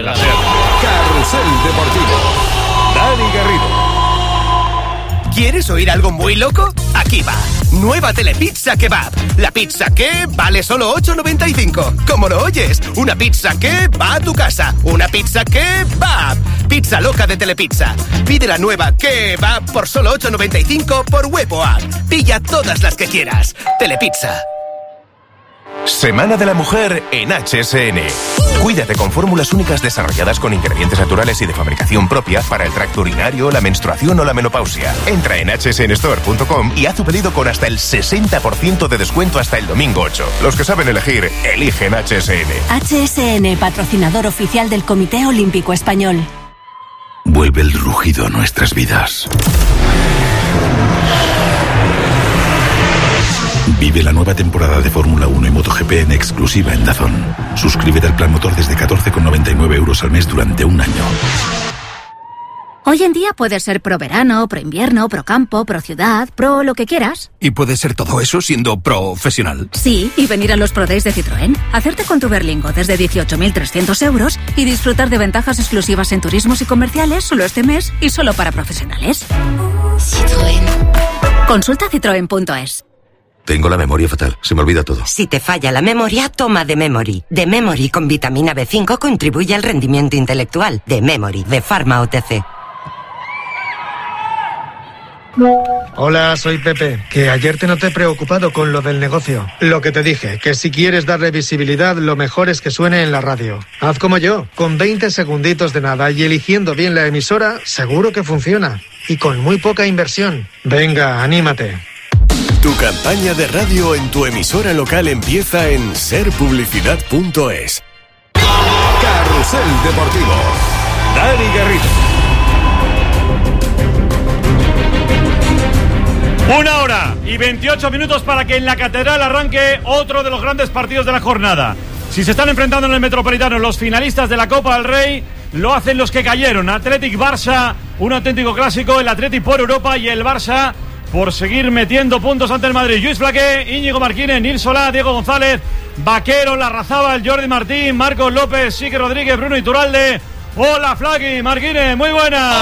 Carrusel Deportivo. Dani Garrido. ¿Quieres oír algo muy loco? Aquí va. Nueva Telepizza Kebab. La pizza que vale solo ocho noventa y cinco. ¿Cómo lo oyes? Una pizza que va a tu casa. Una pizza que va. Pizza loca de Telepizza. Pide la nueva Kebab por solo ocho noventa y cinco por web o app. Pilla todas las que quieras. Telepizza. Semana de la Mujer en H S N. Cuídate con fórmulas únicas desarrolladas con ingredientes naturales y de fabricación propia para el tracto urinario, la menstruación o la menopausia. Entra en h s n store punto com y haz tu pedido con hasta el sesenta por ciento de descuento hasta el domingo ocho. Los que saben elegir, eligen H S N. H S N, patrocinador oficial del Comité Olímpico Español. Vuelve el rugido a nuestras vidas. Vive la nueva temporada de Fórmula uno y MotoGP en exclusiva en DAZN. Suscríbete al plan motor desde catorce con noventa y nueve euros al mes durante un año. Hoy en día puedes ser pro verano, pro invierno, pro campo, pro ciudad, pro lo que quieras. ¿Y puedes ser todo eso siendo profesional? Sí, y venir a los Pro Days de Citroën, hacerte con tu Berlingo desde dieciocho mil trescientos euros y disfrutar de ventajas exclusivas en turismos y comerciales solo este mes y solo para profesionales. Citroën. Consulta citroen punto es. Tengo la memoria fatal, se me olvida todo. Si te falla la memoria, toma The Memory. The Memory con vitamina B cinco contribuye al rendimiento intelectual. The Memory, de Pharma O T C. Hola, soy Pepe, que ayer te noté preocupado con lo del negocio. Lo que te dije, que si quieres darle visibilidad, lo mejor es que suene en la radio. Haz como yo, con veinte segunditos de nada y eligiendo bien la emisora, seguro que funciona. Y con muy poca inversión. Venga, anímate. Tu campaña de radio en tu emisora local empieza en ser publicidad punto es. Carrusel Deportivo. Dani Garrido. Una hora y veintiocho minutos para que en la Catedral arranque otro de los grandes partidos de la jornada. Si se están enfrentando en el Metropolitano los finalistas de la Copa del Rey, lo hacen los que cayeron. Athletic Barça, un auténtico clásico, el Athletic por Europa y el Barça por seguir metiendo puntos ante el Madrid. Luis Flaqué, Íñigo Marquínez, Nil Solá, Diego González, Vaquero, Larrazábal, Jordi Martín, Marcos López, Sique Rodríguez, Bruno Iturralde. Hola Flaky, Marquínez, muy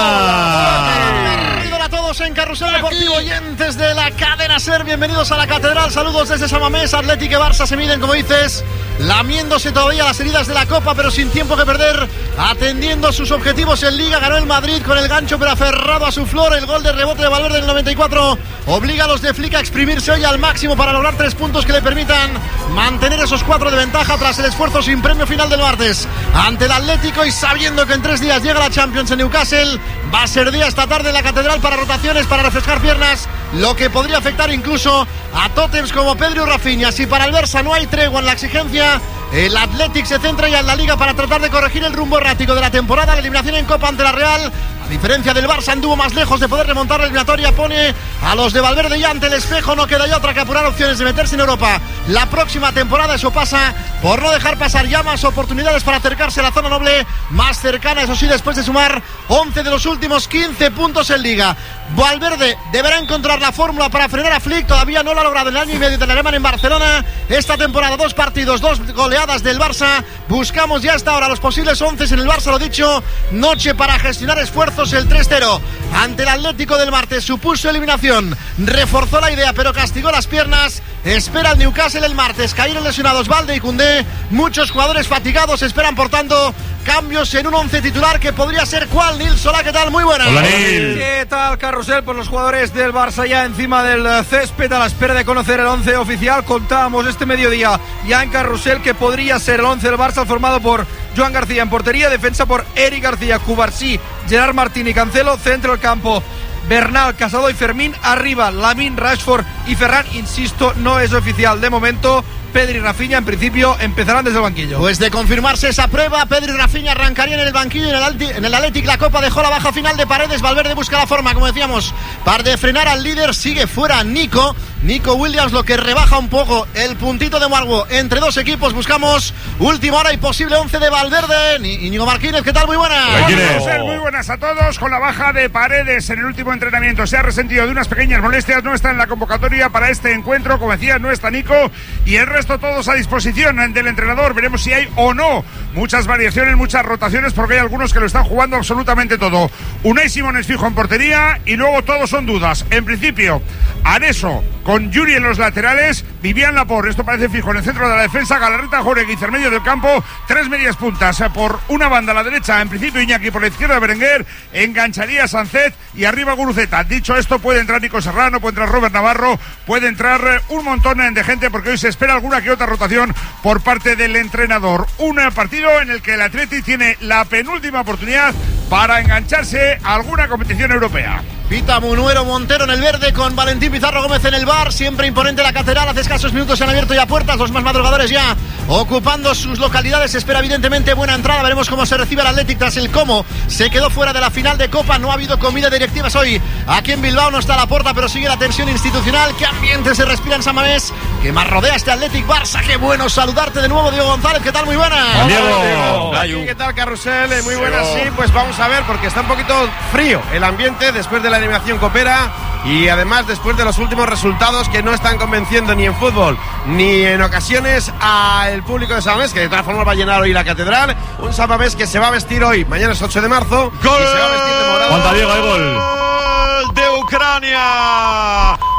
buenas. A todos en Carrusel Deportivo, oyentes de la cadena SER, bienvenidos a la Catedral, saludos desde San Mamés. Atlético y Barça se miden, como dices, lamiéndose todavía las heridas de la Copa, pero sin tiempo que perder, atendiendo sus objetivos en Liga. Ganó el Madrid con el gancho, pero aferrado a su flor. El gol de rebote de Valverde en el noventa y cuatro obliga a los de Flick a exprimirse hoy al máximo para lograr tres puntos que le permitan mantener esos cuatro de ventaja tras el esfuerzo sin premio final del martes ante el Atlético, y sabiendo que en tres días llega la Champions en Newcastle, va a ser día esta tarde en la Catedral para rotaciones, para refrescar piernas, lo que podría afectar incluso a tótems como Pedro y Rafinha. Si para el Barça no hay tregua en la exigencia, el Athletic se centra ya en la Liga para tratar de corregir el rumbo errático de la temporada. La eliminación en Copa ante la Real, a diferencia del Barça, anduvo más lejos de poder remontar la eliminatoria. Pone a los de Valverde ya ante el espejo. No queda ya otra que apurar opciones de meterse en Europa la próxima temporada. Eso pasa por no dejar pasar ya más oportunidades para acercarse a la zona noble más cercana, eso sí, después de sumar once de los últimos quince puntos en Liga. Valverde deberá encontrar la fórmula para frenar a Flick. Todavía no lo ha logrado en el año y medio del alemán en Barcelona. Esta temporada, dos partidos, dos goleadas del Barça. Buscamos ya hasta ahora los posibles once en el Barça, lo dicho. Noche para gestionar esfuerzos. El tres cero ante el Atlético del martes supuso eliminación. Reforzó la idea, pero castigó las piernas. Espera el Newcastle el martes. Cayeron lesionados Valde y Koundé. Muchos jugadores fatigados. Esperan, por tanto, cambios en un once titular que podría ser cuál. Nil Solá, ¿qué tal? Muy buenas. Hola, Nil. ¿Qué tal, Carrusel? Pues los jugadores del Barça ya encima del césped a la espera de conocer el once oficial. Contábamos este mediodía ya en Carrusel que podría ser el once del Barça, formado por Joan García en portería, defensa por Eric García, Cubarsí, Gerard Martín y Cancelo, centro del campo Bernal, Casado y Fermín, arriba Lamine, Rashford y Ferran. Insisto, no es oficial de momento. Pedri y Rafinha en principio empezarán desde el banquillo. Pues de confirmarse esa prueba, Pedri y Rafinha arrancarían en el banquillo. En el, Alti, en el Athletic la Copa dejó la baja final de Paredes. Valverde busca la forma, como decíamos, para de frenar al líder. Sigue fuera Nico Nico Williams, lo que rebaja un poco el puntito de Margo entre dos equipos. Buscamos última hora y posible once de Valverde. Íñigo Marquínez, ¿qué tal? Muy buenas. Hola, muy buenas a todos. Con la baja de Paredes en el último entrenamiento, se ha resentido de unas pequeñas molestias, no está en la convocatoria para este encuentro. Como decía, no está Nico y el resto todos a disposición del entrenador. Veremos si hay o no muchas variaciones, muchas rotaciones, porque hay algunos que lo están jugando absolutamente todo. Unai Simón es fijo en portería y luego todos son dudas. En principio, Areso con Yuri en los laterales, Vivian Laporte, esto parece fijo en el centro de la defensa, Galarreta, Jorge en medio del campo, tres medias puntas por una banda a la derecha, en principio Iñaki, por la izquierda Berenguer, engancharía Sancet y arriba Guruceta. Dicho esto, puede entrar Nico Serrano, puede entrar Robert Navarro, puede entrar un montón de gente, porque hoy se espera alguna que otra rotación por parte del entrenador. Un partido en el que el Atleti tiene la penúltima oportunidad para engancharse a alguna competición europea. Pita Munuero Montero en el verde, con Valentín Pizarro Gómez en el bar. Siempre imponente la Catedral. Hace escasos minutos se han abierto ya puertas. Los más madrugadores ya ocupando sus localidades. Se espera evidentemente buena entrada. Veremos cómo se recibe el Athletic tras el cómo se quedó fuera de la final de Copa. No ha habido comida directivas hoy aquí en Bilbao. No está la Porta, pero sigue la tensión institucional. Qué ambiente se respira en San Mamés, que más rodea este Athletic Barça. Qué bueno saludarte de nuevo, Diego González. ¿Qué tal? Muy buenas. Diego. Aquí, ¿qué tal, Carrusel? Muy buenas, sí. Pues vamos a ver, porque está un poquito frío el ambiente después de la eliminación copera y además después de los últimos resultados que no están convenciendo ni en fútbol ni en ocasiones al público de San Mamés, que de todas formas va a llenar hoy la Catedral. Un San Mamés que se va a vestir hoy, mañana es ocho de marzo, ¡gol! Y se va a vestir de morado. Diego, hay gol de Ucrania.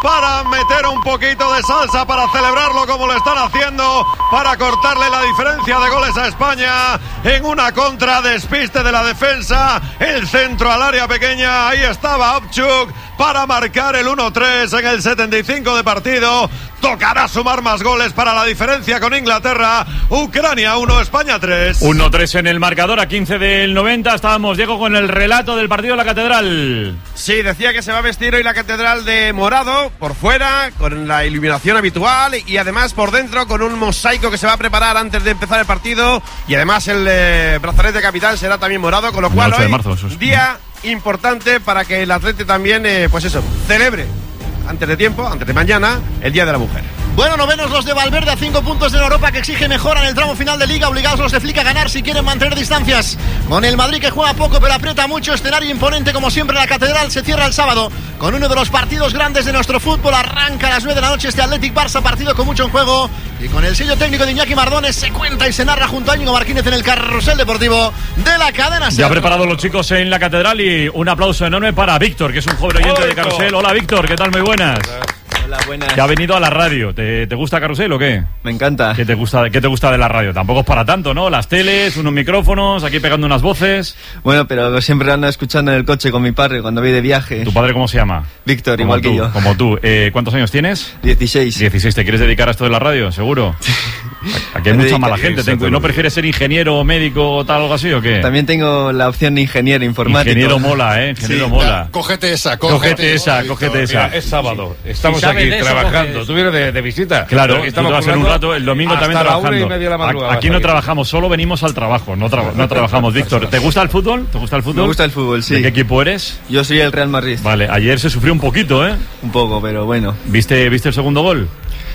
para meter un poquito de salsa, para celebrarlo como lo están haciendo, para cortarle la diferencia de goles a España en una contra, despiste de la defensa, el centro al área pequeña, ahí estaba Obchuk para marcar el uno tres en el setenta y cinco de partido. Tocará sumar más goles para la diferencia con Inglaterra. Ucrania uno, España tres. uno tres en el marcador a quince del noventa. Estábamos, Diego, con el relato del partido de la Catedral. Sí, decía que se va a vestir hoy la Catedral de morado, por fuera, con la iluminación habitual, y además por dentro con un mosaico que se va a preparar antes de empezar el partido, y además el eh, brazalete capitán será también morado, con lo cual hoy, marzo, es... día importante para que el Atleti también, eh, pues eso, celebre antes de tiempo, antes de mañana, el Día de la Mujer. Bueno, novenos los de Valverde a cinco puntos de Europa, que exige mejora en el tramo final de Liga. Obligados los de Flick a ganar si quieren mantener distancias. Con el Madrid, que juega poco pero aprieta mucho. Escenario imponente como siempre. La Catedral se cierra el sábado con uno de los partidos grandes de nuestro fútbol. Arranca a las nueve de la noche este Athletic Barça, partido con mucho en juego. Y con el sello técnico de Iñaki Mardones se cuenta y se narra junto a Íñigo Martínez en el carrusel deportivo de la cadena SER. Ya preparados los chicos en la Catedral, y un aplauso enorme para Víctor, que es un joven oyente de Carrusel. Hola, Víctor, ¿qué tal? Muy buenas. Hola, buenas. Que ha venido a la radio. ¿Te, te gusta Carrusel o qué? Me encanta. ¿Qué te gusta, qué te gusta de la radio? Tampoco es para tanto, ¿no? Las teles, unos micrófonos, aquí pegando unas voces. Bueno, pero siempre ando escuchando en el coche con mi padre cuando voy de viaje. ¿Tu padre cómo se llama? Víctor, como igual tú, que yo. Como tú. Eh, ¿Cuántos años tienes? dieciséis. dieciséis. ¿Te quieres dedicar a esto de la radio? ¿Seguro? Aquí hay mucha mala gente. Tengo, ¿no prefieres ser ingeniero o médico o tal, algo así o qué? También tengo la opción de ingeniero informático. Ingeniero mola, ¿eh? Ingeniero Sí, mola. ya, Cógete esa, Cógete, cógete esa, cógete esa. Mira, es sábado. Estamos Si aquí sabes eso, trabajando. coges. Tú vienes de, de visita. Claro, Aquí tú estamos te vas a hacer un rato, el domingo hasta también la una trabajando. y media de la madrugada. Aquí no trabajamos, solo venimos al trabajo, no, tra- no trabajamos. Víctor, ¿te gusta el fútbol? ¿Te gusta el fútbol? Me gusta el fútbol, sí. ¿De qué equipo eres? Yo soy el Real Madrid. Vale, ayer se sufrió un poquito, ¿eh? Un poco, pero bueno. ¿Viste, ¿viste el segundo gol?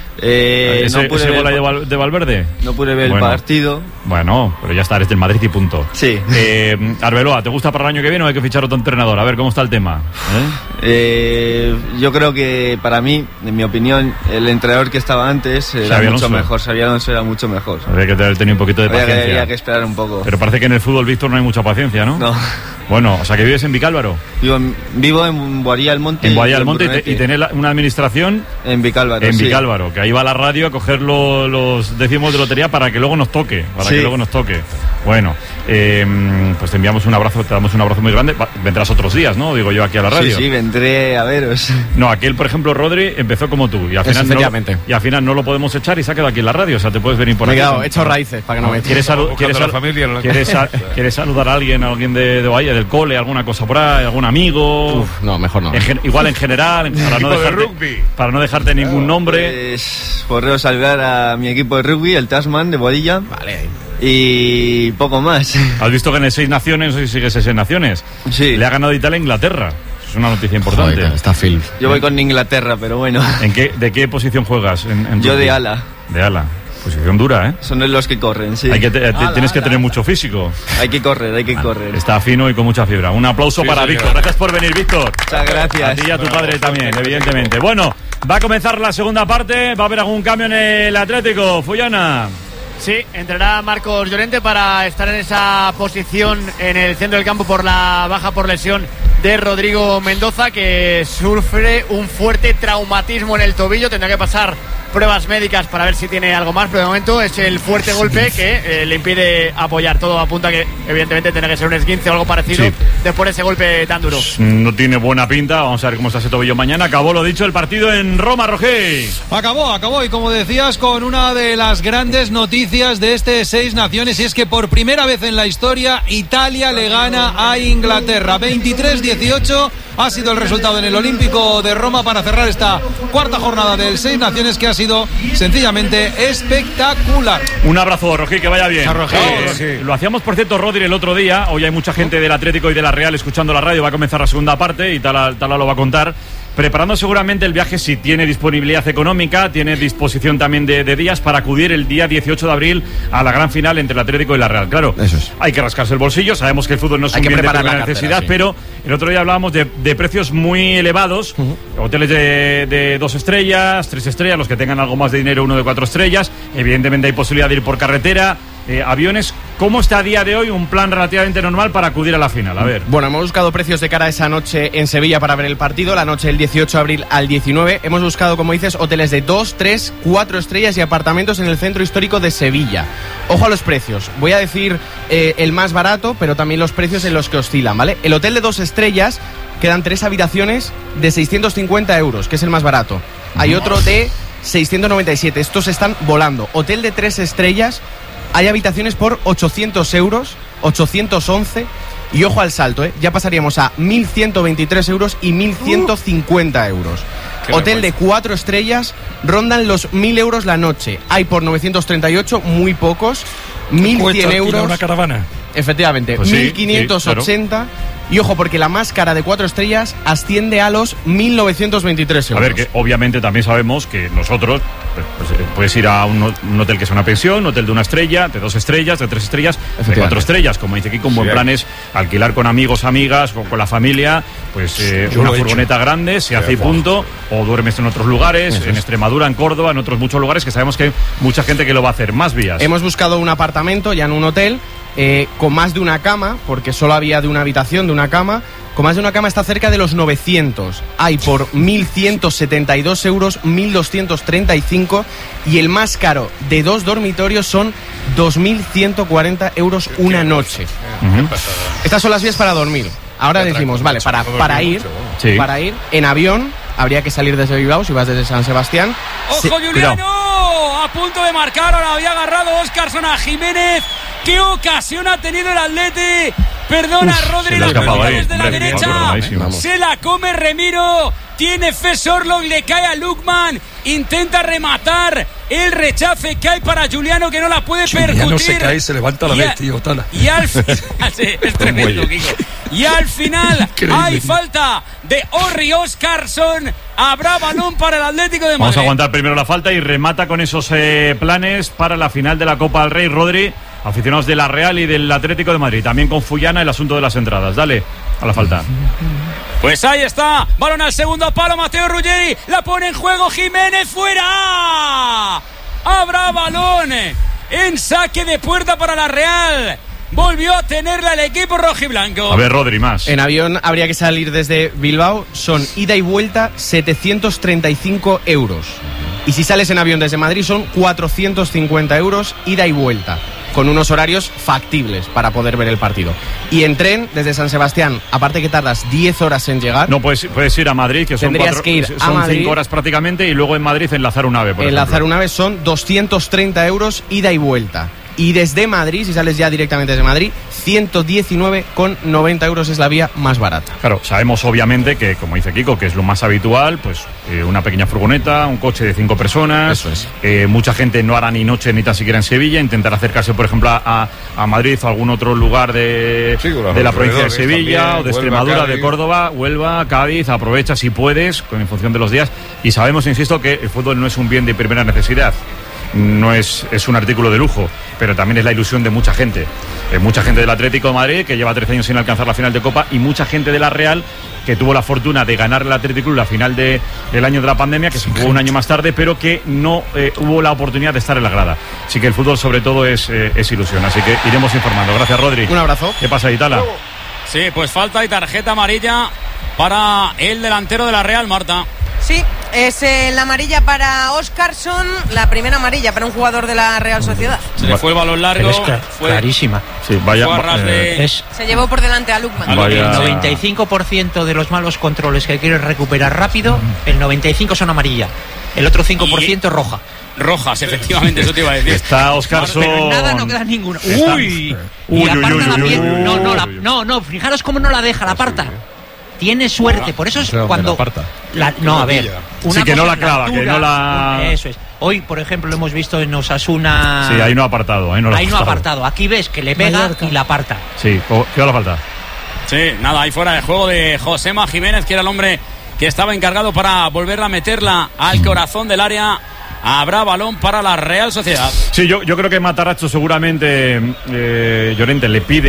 Eh, ¿Ese, no pude ese ver gol ahí el- de, Val- de Valverde? No pude ver Bueno. el partido. Bueno, pero ya está, eres del Madrid y punto. Sí. Eh, Arbeloa, ¿te gusta para el año que viene o hay que fichar otro entrenador? A ver, ¿cómo está el tema? ¿Eh? Eh, yo creo que para mí, en mi opinión, el entrenador que estaba antes era Xabi mucho Alonso. mejor. Xabi Alonso era mucho mejor. Habría que tener tenido un poquito de Habría que, paciencia. habría que esperar un poco. Pero parece que en el fútbol, Víctor, no hay mucha paciencia, ¿no? No. Bueno, o sea que vives en Vicálvaro. Vivo en, vivo en Boadilla del Monte. En Boadilla y del Monte y, te- Brunete. y tener la- una administración En Vicálvaro. en sí. Vicálvaro, que ahí va la radio a coger lo- los décimos de lotería para que luego nos toque, para Sí. que luego nos toque. Bueno, eh, pues te enviamos un abrazo, te damos un abrazo muy grande. Va- Vendrás otros días, ¿no? Digo yo aquí a la radio. Sí, sí, vendré a veros. No, aquel, por ejemplo, Rodri empezó como tú y al final, no, Efectivamente. y al final no lo podemos echar y se ha quedado aquí en la radio. O sea, te puedes venir por Me he aquí. quedado hecho raíces, para que no me eches. ¿Quieres, salu- Buscando quieres, la sal- familia, ¿no? ¿quieres, sa- ¿Quieres saludar a alguien, a alguien de, de Bahía, del cole, alguna cosa por ahí, algún amigo? Uf, no, mejor no. En gen- igual en general, para no, Equipo de dejarte, rugby. para no dejarte ningún nombre. Pues correo saludar a mi equipo de rugby, el Tasman de Boadilla. Vale. Y poco más. ¿Has visto que en el Seis Naciones, no sé si sigues Seis Naciones, sí. le ha ganado Italia a Inglaterra? Es una noticia importante. Joder, está Phil. Yo voy con Inglaterra, pero bueno. ¿En qué, ¿De qué posición juegas? En, en Yo rugby? de ala. De ala. Posición dura, ¿eh? Son los que corren, sí. Hay que te- te- tienes que tener mucho físico. Hay que correr, hay que correr. Está fino y con mucha fibra. Un aplauso Sí, para señor. Víctor. Gracias por venir, Víctor. Muchas gracias. A ti y a tu padre también, evidentemente. Bueno, va a comenzar la segunda parte. ¿Va a haber algún cambio en el Atlético? Fuyana. Sí, entrará Marcos Llorente para estar en esa posición en el centro del campo por la baja por lesión de Rodrigo Mendoza, que sufre un fuerte traumatismo en el tobillo. Tendrá que pasar pruebas médicas para ver si tiene algo más, pero de momento es el fuerte golpe que eh, le impide apoyar. Todo apunta que evidentemente tendrá que ser un esguince o algo parecido Sí. después de ese golpe tan duro. No tiene buena pinta. Vamos a ver cómo está ese tobillo mañana. Acabó, lo dicho, el partido en Roma, Roger. Acabó, acabó y como decías, con una de las grandes noticias de este Seis Naciones, y es que por primera vez en la historia Italia le gana a Inglaterra. veintitrés dieciocho ha sido el resultado en el Olímpico de Roma para cerrar esta cuarta jornada del Seis Naciones, que ha sido sencillamente espectacular. Un abrazo, Roger, que vaya bien. Chao, Roger. Eh, Chao, Roger. Lo hacíamos, por cierto, Rodri, el otro día. Hoy hay mucha gente del Atlético y de la Real escuchando la radio. Va a comenzar la segunda parte y Tala, Tala lo va a contar. Preparando seguramente el viaje, si tiene disponibilidad económica, tiene disposición también de, de días para acudir el día dieciocho de abril a la gran final entre el Atlético y la Real. Claro, Eso es. hay que rascarse el bolsillo. Sabemos que el fútbol no es Hay un que bien de preparar primera la cartera, necesidad, sí. pero el otro día hablábamos de, de precios muy elevados. Hoteles de, de dos estrellas, tres estrellas, los que tengan algo más de dinero, uno de cuatro estrellas. Evidentemente hay posibilidad de ir por carretera. eh, aviones. ¿Cómo está a día de hoy un plan relativamente normal para acudir a la final? A ver. Bueno, hemos buscado precios de cara a esa noche en Sevilla para ver el partido, la noche del dieciocho de abril al diecinueve. Hemos buscado, como dices, hoteles de dos, tres, cuatro estrellas y apartamentos en el centro histórico de Sevilla. Ojo a los precios. Voy a decir eh, el más barato, pero también los precios en los que oscilan, ¿vale? El hotel de dos estrellas quedan tres habitaciones de seiscientos cincuenta euros, que es el más barato. Hay otro de seiscientos noventa y siete. Estos están volando. Hotel de tres estrellas, hay habitaciones por ochocientos euros, ochocientos once. Y ojo al salto, ¿eh? Ya pasaríamos a mil ciento veintitrés euros y mil ciento cincuenta euros. Qué Hotel de cuatro estrellas, rondan los mil euros la noche. Hay por novecientos treinta y ocho, muy pocos. mil cien euros. Una caravana. Efectivamente, pues sí, mil quinientos ochenta. Sí, claro. Y ojo, porque la más cara de cuatro estrellas asciende a los mil novecientos veintitrés euros. A ver, que obviamente también sabemos que nosotros, pues, puedes ir a un, un hotel que es una pensión, un hotel de una estrella, de dos estrellas, de tres estrellas, de cuatro estrellas. Como dice aquí, con buen sí, plan es alquilar con amigos, amigas, o con la familia, pues eh, una furgoneta grande, se hace y punto, o duermes en otros lugares, Eso en es. Extremadura, en Córdoba, en otros muchos lugares que sabemos que hay mucha gente que lo va a hacer. Más vías. Hemos buscado un apartamento, ya en un hotel, Eh, con más de una cama, porque solo había de una habitación, de una cama. Con más de una cama está cerca de los novecientos. Hay por mil ciento setenta y dos euros, mil doscientos treinta y cinco. Y el más caro de dos dormitorios son dos mil ciento cuarenta euros una noche. Uh-huh. Estas son las vías para dormir. Ahora decimos, vale, para, para ir, sí. para ir en avión habría que salir desde Bilbao si vas desde San Sebastián. ¡Ojo, Se... Juliano! Cuidado. A punto de marcar, ahora había agarrado Óscarson a Jiménez. ¿Qué ocasión ha tenido el Atleti? Perdona, Uf, Rodri, la pelota desde la derecha. Se la come Remiro. Tiene Fesorlog, le cae a Lukman. Intenta rematar. El rechace que hay para Juliano, que no la puede Juliano percutir. No se cae, se levanta la vez, tío. Tala. Y al final, es tremendo, Kiko. Y al final hay falta de Orri Óscarson. Habrá balón para el Atlético de Madrid. Vamos a aguantar primero la falta y remata con esos eh, planes para la final de la Copa del Rey. Rodri, aficionados de la Real y del Atlético de Madrid. También con Fullana el asunto de las entradas. Dale a la falta. Pues ahí está, balón al segundo palo, Mateo Ruggeri, la pone en juego Jiménez, fuera. Habrá balón en saque de puerta para la Real. Volvió a tenerla el equipo rojiblanco. A ver, Rodri, más. En avión habría que salir desde Bilbao, son ida y vuelta setecientos treinta y cinco euros. Y si sales en avión desde Madrid son cuatrocientos cincuenta euros, ida y vuelta, con unos horarios factibles para poder ver el partido. Y en tren, desde San Sebastián, aparte que tardas diez horas en llegar... No, puedes, puedes ir a Madrid, que son, tendrías cuatro, que ir son a Madrid, cinco horas prácticamente, y luego en Madrid enlazar un ave, por Enlazar ejemplo. un ave son doscientos treinta euros, ida y vuelta. Y desde Madrid, si sales ya directamente desde Madrid, ciento diecinueve con noventa euros es la vía más barata. Claro, sabemos obviamente que, como dice Kiko, que es lo más habitual, pues eh, una pequeña furgoneta, un coche de cinco personas. Eso es. Eh, mucha gente no hará ni noche ni tan siquiera en Sevilla, intentar acercarse, por ejemplo, a, a Madrid o a algún otro lugar de, sí, de la provincia de Sevilla también, o de Extremadura, Huelva, de Córdoba, Huelva, Cádiz. Aprovecha si puedes, en función de los días. Y sabemos, insisto, que el fútbol no es un bien de primera necesidad. No es, es un artículo de lujo, pero también es la ilusión de mucha gente. Eh, mucha gente del Atlético de Madrid, que lleva trece años sin alcanzar la final de Copa, y mucha gente de la Real, que tuvo la fortuna de ganar el Atlético en la final de, del año de la pandemia, que se jugó un año más tarde, pero que no eh, hubo la oportunidad de estar en la grada. Así que el fútbol sobre todo es, eh, es ilusión, así que iremos informando. Gracias, Rodri. Un abrazo. ¿Qué pasa, Itala? Sí, pues falta y tarjeta amarilla para el delantero de la Real, Marta. Sí, es eh, la amarilla para Óscarson, la primera amarilla para un jugador de la Real Sociedad. Se le fue el balón largo. Es cl- fue clarísima. Sí, vaya, fue a ras de... es, Se llevó por delante a Lukman. el noventa y cinco por ciento de los malos controles que quieres recuperar rápido, el noventa y cinco por ciento son amarilla. El otro cinco por ciento es roja. Rojas, efectivamente, eso te iba a decir. Está Óscarson. Pero nada, no queda ninguna. Está... Uy, uy, y aparta uy, la uy, piel. uy, uy, no, no, uy, la, uy. no, no, fijaros cómo no la deja, la aparta. Tiene suerte, por eso es Pero cuando aparta. la, no, a ver, una Sí, que no cosa la es clava, altura, que no la... eso es. Hoy, por ejemplo, lo hemos visto en Osasuna. Sí, ahí no ha apartado, ahí no, ahí no ha apartado. apartado. Aquí ves que le pega Mallorca. Y la aparta. Sí, ¿qué va la falta? Sí, nada, ahí fuera de juego de Josema Jiménez, que era el hombre que estaba encargado para volverla a meterla al corazón del área. Habrá balón para la Real Sociedad. Sí, yo, yo creo que Matarazzo seguramente, eh, Llorente le pide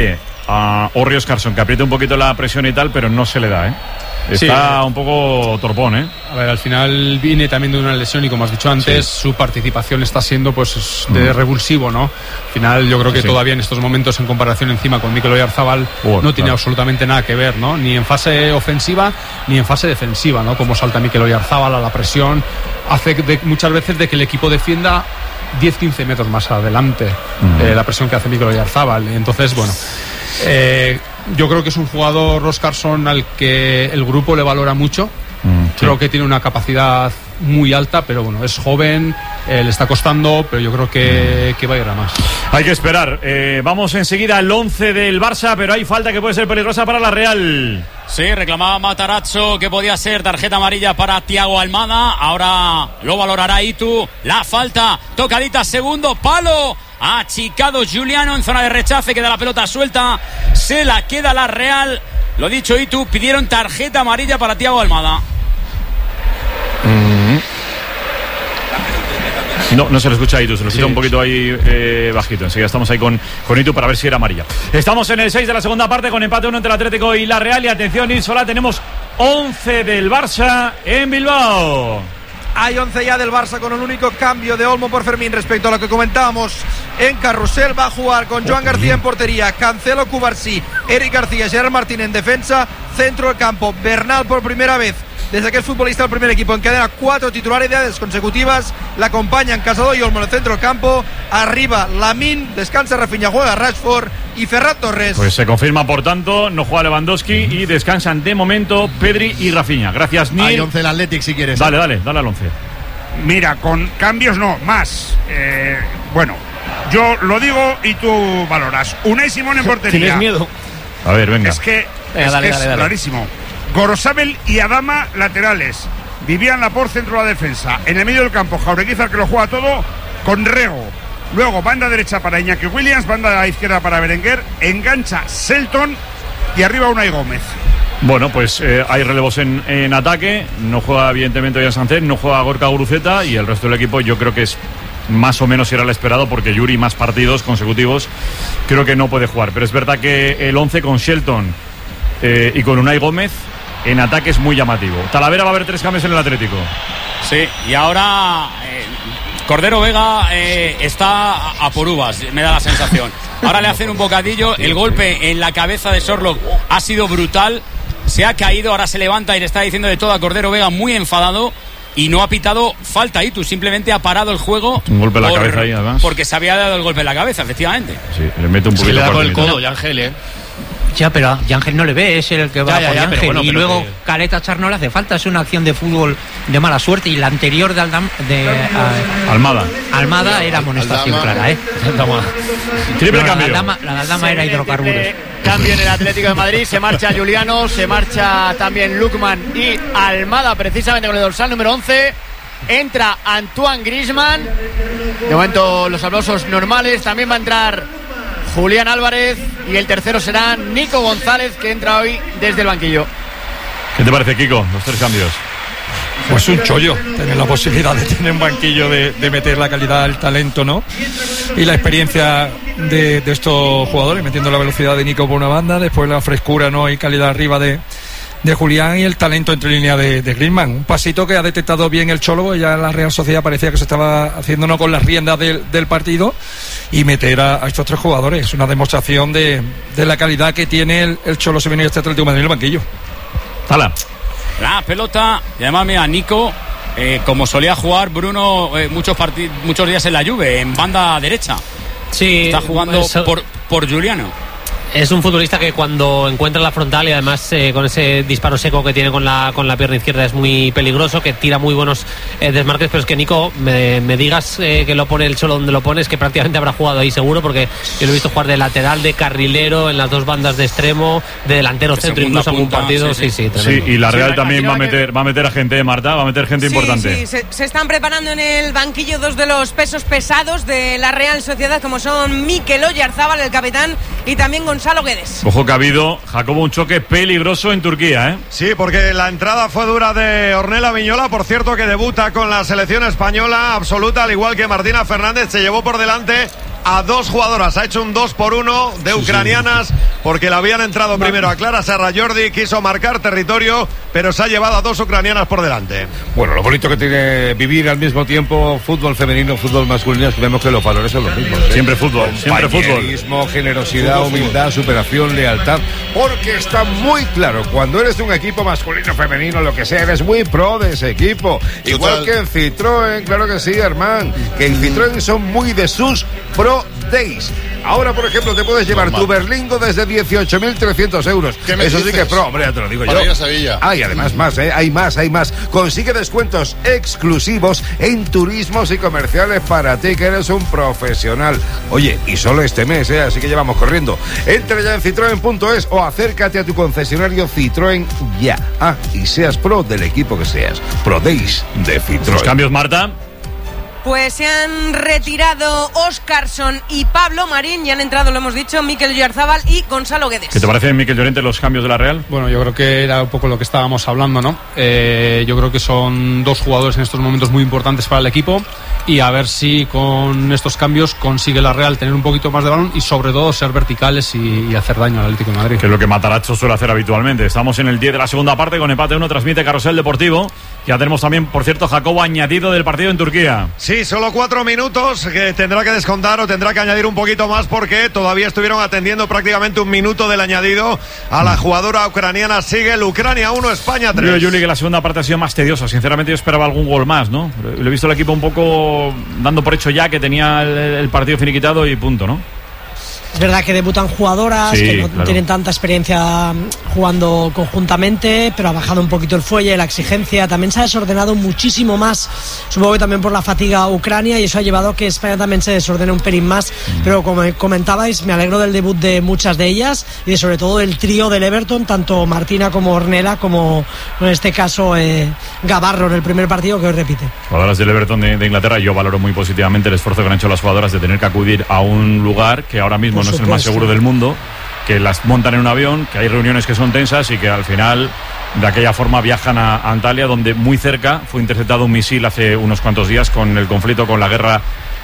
a Orri Óscarsson, que apriete un poquito la presión y tal, pero no se le da, ¿eh? Está sí. un poco torpón, ¿eh? A ver, al final viene también de una lesión y como has dicho antes, sí. su participación está siendo pues de mm. revulsivo, ¿no? Al final yo creo que sí. todavía en estos momentos en comparación encima con Mikel Oyarzabal uh, no claro. tiene absolutamente nada que ver, ¿no? Ni en fase ofensiva ni en fase defensiva, ¿no? Como salta Mikel Oyarzabal a la presión, hace de, muchas veces de que el equipo defienda diez a quince metros más adelante mm. eh, la presión que hace Mikel Oyarzabal. Entonces, bueno, eh, yo creo que es un jugador, Óscarsson, al que el grupo le valora mucho. Mm, sí. Creo que tiene una capacidad muy alta, pero bueno, es joven, eh, le está costando, pero yo creo que, que va a ir a más. Hay que esperar. Eh, vamos enseguida al once del Barça, pero hay falta que puede ser peligrosa para la Real. Sí, reclamaba Matarazzo que podía ser tarjeta amarilla para Thiago Almada. Ahora lo valorará Itu. La falta, tocadita, segundo palo. Achicado Giuliano en zona de rechace, queda la pelota suelta. Se la queda la Real. Lo dicho, Itu, pidieron tarjeta amarilla para Thiago Almada. Mm. No, no se lo escucha a Itu, se lo escucha sí, un poquito ahí eh, bajito. Enseguida estamos ahí con, con Itu para ver si era amarilla. Estamos en el seis de la segunda parte con empate uno entre el Atlético y la Real. Y atención, Isola, tenemos once del Barça en Bilbao. Hay once ya del Barça con un único cambio de Olmo por Fermín respecto a lo que comentábamos en Carrusel. Va a jugar con Joan García en portería, Cancelo, Cubarsí, Eric García, Gerard Martín en defensa, centro del campo, Bernal por primera vez desde que es futbolista del primer equipo encadena cuatro titularidades consecutivas, la acompañan Casado y Olmo en el centro del campo, arriba Lamine, descansa Rafinha, juega Rashford y Ferran Torres. Pues se confirma, por tanto, no juega Lewandowski y descansan de momento Pedri y Rafinha. Gracias, Nil. Hay once el Athletic si quieres. Dale, dale, dale al once. Mira, con cambios no, más. Eh, bueno, yo lo digo y tú valoras. Unai Simón en portería. ¿Tienes miedo? A ver, venga. Es que venga, es, dale, que dale, es dale. clarísimo. Gorosabel y Adama laterales. Vivian Laporte centro de la defensa. En el medio del campo, Jaureguizar, que lo juega todo con Rego. Luego, banda derecha para Iñaki Williams, banda izquierda para Berenguer. Engancha Selton y arriba Unai Gómez. Bueno, pues eh, hay relevos en, en ataque. No juega evidentemente Ollán Sánchez, no juega Gorka Guruceta y el resto del equipo yo creo que es más o menos era el esperado, porque Yuri más partidos consecutivos creo que no puede jugar. Pero es verdad que el once con Shelton eh, y con Unai Gómez en ataque es muy llamativo. Talavera va a haber tres cambios en el Atlético. Sí, y ahora eh, Cordero Vega eh, está a, a por uvas, me da la sensación. Ahora le hacen un bocadillo, el golpe en la cabeza de Sorloth ha sido brutal, se ha caído, ahora se levanta y le está diciendo de todo a Cordero Vega, muy enfadado, y no ha pitado falta Itu, simplemente ha parado el juego. Un golpe en la por, cabeza ahí, además. Porque se había dado el golpe en la cabeza, efectivamente. Sí, le mete un poquito. Sí, le da con el mitad. codo, Yangel, ¿eh? Ya, pero a Yangel no le ve, es el que va ya, ya, por ya, Yangel. bueno, y luego que... Caleta Char no le hace falta, es una acción de fútbol de mala suerte. Y la anterior de, Aldam, de uh, Almada Almada era amonestación Aldama. clara, ¿eh? Aldama. Triple cambio. La Aldama, la Aldama era hidrocarburos. Cambio en el Atlético de Madrid, se marcha Juliano, se marcha también Lukman y Almada, precisamente con el dorsal número once. Entra Antoine Griezmann. De momento los aplausos normales. También va a entrar Julián Álvarez y el tercero será Nico González, que entra hoy desde el banquillo. ¿Qué te parece, Kiko, los tres cambios? Pues un chollo, tener la posibilidad de tener un banquillo, de, de meter la calidad, el talento, ¿no? Y la experiencia de, de estos jugadores, metiendo la velocidad de Nico por una banda, después la frescura, ¿no? Y calidad arriba de, de Julián y el talento entre línea de, de Griezmann. Un pasito que ha detectado bien el Cholo, ya la Real Sociedad parecía que se estaba haciendo no con las riendas del, del partido, y meter a, a estos tres jugadores es una demostración de, de la calidad que tiene el, el Cholo Simeone y este Atlético de Madrid en el banquillo. Hala. La pelota, y además mira, Nico, eh, como solía jugar Bruno eh, muchos partid- muchos días en la Juve, en banda derecha. Sí, está jugando eso... por, por Juliano. Es un futbolista que cuando encuentra la frontal y además eh, con ese disparo seco que tiene con la con la pierna izquierda es muy peligroso, que tira muy buenos eh, desmarques, pero es que Nico, me, me digas eh, que lo pone el Cholo donde lo pones, que prácticamente habrá jugado ahí seguro, porque yo lo he visto jugar de lateral, de carrilero, en las dos bandas de extremo, de delantero de centro, incluso en un partido. Sí, sí, sí, sí, y la Real sí, también va a meter va a meter a gente, Marta, va a meter gente sí, importante. Sí, se, se están preparando en el banquillo dos de los pesos pesados de la Real Sociedad, como son Mikel Oyarzabal, el capitán, y también Gonzalo Guedes. Ojo que ha habido, Jacobo, un choque peligroso en Turquía, ¿eh? Sí, porque la entrada fue dura de Ornella Viñola, por cierto, que debuta con la selección española absoluta, al igual que Martina Fernández, se llevó por delante a dos jugadoras. Ha hecho un dos por uno de sí, ucranianas, sí. porque le habían entrado vale. primero a Clara Serra Jordi, quiso marcar territorio, pero se ha llevado a dos ucranianas por delante. Bueno, lo bonito que tiene vivir al mismo tiempo fútbol femenino, fútbol masculino, es que vemos que los valores son los mismos. ¿eh? Siempre fútbol, siempre fútbol. Generosidad, fútbol, humildad, fútbol. Superación, lealtad, porque está muy claro, cuando eres de un equipo masculino, femenino, lo que sea, eres muy pro de ese equipo. Total. Igual que en Citroën, claro que sí, Herman, que en Citroën son muy de sus Pro Days. Ahora, por ejemplo, te puedes llevar Normal. tu Berlingo desde dieciocho mil trescientos euros. Eso dices? sí que es pro, hombre, ya te lo digo Para yo. Ir a Sevilla. Hay además más, ¿eh? Hay más, hay más. Consigue descuentos exclusivos en turismos y comerciales para ti, que eres un profesional. Oye, y solo este mes, ¿eh? Así que llevamos corriendo. Entra ya en citroen punto es o acércate a tu concesionario Citroën ya. Ah, y seas pro del equipo que seas. Pro Days de Citroën. ¿Los cambios, Marta? Pues se han retirado Óscarson y Pablo Marín y han entrado, lo hemos dicho, Mikel Oyarzábal y Gonzalo Guedes. ¿Qué te parece, Mikel Llorente, los cambios de la Real? Bueno, yo creo que era un poco lo que estábamos hablando, ¿no? Eh, yo creo que son dos jugadores en estos momentos muy importantes para el equipo y a ver si con estos cambios consigue la Real tener un poquito más de balón y sobre todo ser verticales y, y hacer daño al Atlético de Madrid. Que es lo que Matarazzo suele hacer habitualmente. Estamos en el diez de la segunda parte con empate uno, transmite Carrusel Deportivo. Ya tenemos también, por cierto, Jacobo añadido del partido en Turquía. Sí, solo cuatro minutos que tendrá que descontar o tendrá que añadir un poquito más porque todavía estuvieron atendiendo prácticamente un minuto del añadido a la jugadora ucraniana. Sigue el Ucrania uno, España tres. Yo, Juli, que la segunda parte ha sido más tediosa. Sinceramente yo esperaba algún gol más, ¿no? Lo he visto el equipo un poco dando por hecho ya que tenía el, el partido finiquitado y punto, ¿no? Es verdad que debutan jugadoras sí, que no claro. tienen tanta experiencia jugando conjuntamente, pero ha bajado un poquito el fuelle, la exigencia. También se ha desordenado muchísimo más, supongo que también por la fatiga Ucrania, y eso ha llevado a que España también se desordene un pelín más. Mm. Pero como comentabais, me alegro del debut de muchas de ellas y de sobre todo del trío del Everton, tanto Martina como Ornella, como en este caso eh, Gavarro en el primer partido, que hoy repite. Jugadoras del Everton de, de Inglaterra, yo valoro muy positivamente el esfuerzo que han hecho las jugadoras de tener que acudir a un lugar que ahora mismo no es el más seguro del mundo, que las montan en un avión, que hay reuniones que son tensas y que al final de aquella forma viajan a, a Antalya, donde muy cerca fue interceptado un misil hace unos cuantos días con el conflicto, con la guerra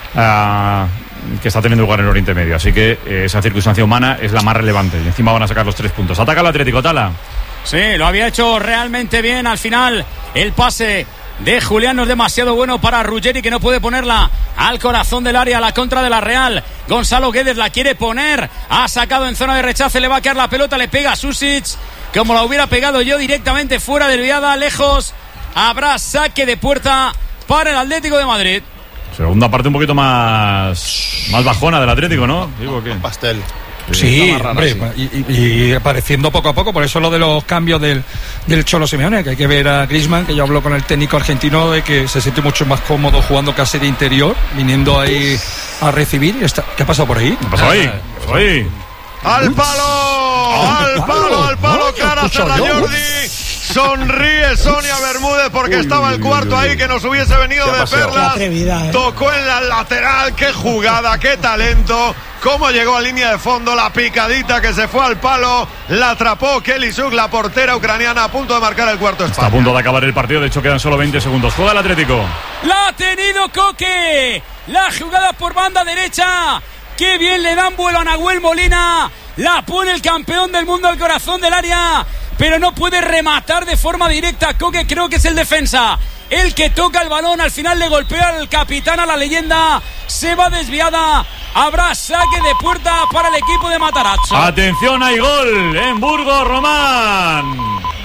uh, que está teniendo lugar en el Oriente Medio. Así que eh, esa circunstancia humana es la más relevante y encima van a sacar los tres puntos. Ataca el Atlético, Tala. Sí, lo había hecho realmente bien al final. El pase de Julián no es demasiado bueno para Ruggeri, que no puede ponerla al corazón del área, a la contra de la Real. Gonzalo Guedes la quiere poner, ha sacado en zona de rechace, le va a quedar la pelota, le pega a Susic, como la hubiera pegado yo, directamente fuera, desviada, lejos. Habrá saque de puerta para el Atlético de Madrid. Segunda parte un poquito más más bajona del Atlético, ¿no? Digo que pastel. Sí, hombre, y, y, y apareciendo poco a poco, por eso lo de los cambios del, del Cholo Simeone, que hay que ver a Griezmann, que yo hablo con el técnico argentino de que se siente mucho más cómodo jugando casi de interior, viniendo ahí a recibir. Está, ¿qué ha pasado por ahí? ¿Qué ha pasado ahí? ¿Qué ha pasado ahí? ¡Al palo! ¡Al palo! ¡Al palo! ¡Cara Serra Jordi! Sonríe Sonia Bermúdez porque uy, estaba el cuarto uy, uy, ahí que nos hubiese venido de perlas. Atrevida, ¿eh? Tocó en la lateral. ¡Qué jugada! ¡Qué talento! Cómo llegó a línea de fondo, la picadita que se fue al palo, la atrapó Kelly Suk, la portera ucraniana, a punto de marcar el cuarto España. Está a punto de acabar el partido, de hecho quedan solo veinte segundos. Juega el Atlético. La ha tenido Coque, la jugada por banda derecha. Qué bien le dan vuelo a Nahuel Molina, la pone el campeón del mundo al corazón del área, pero no puede rematar de forma directa. Coque, creo que es el defensa el que toca el balón, al final le golpea al capitán, a la leyenda, se va desviada. Habrá saque de puerta para el equipo de Matarazzo. Atención, hay gol en Burgos, Román.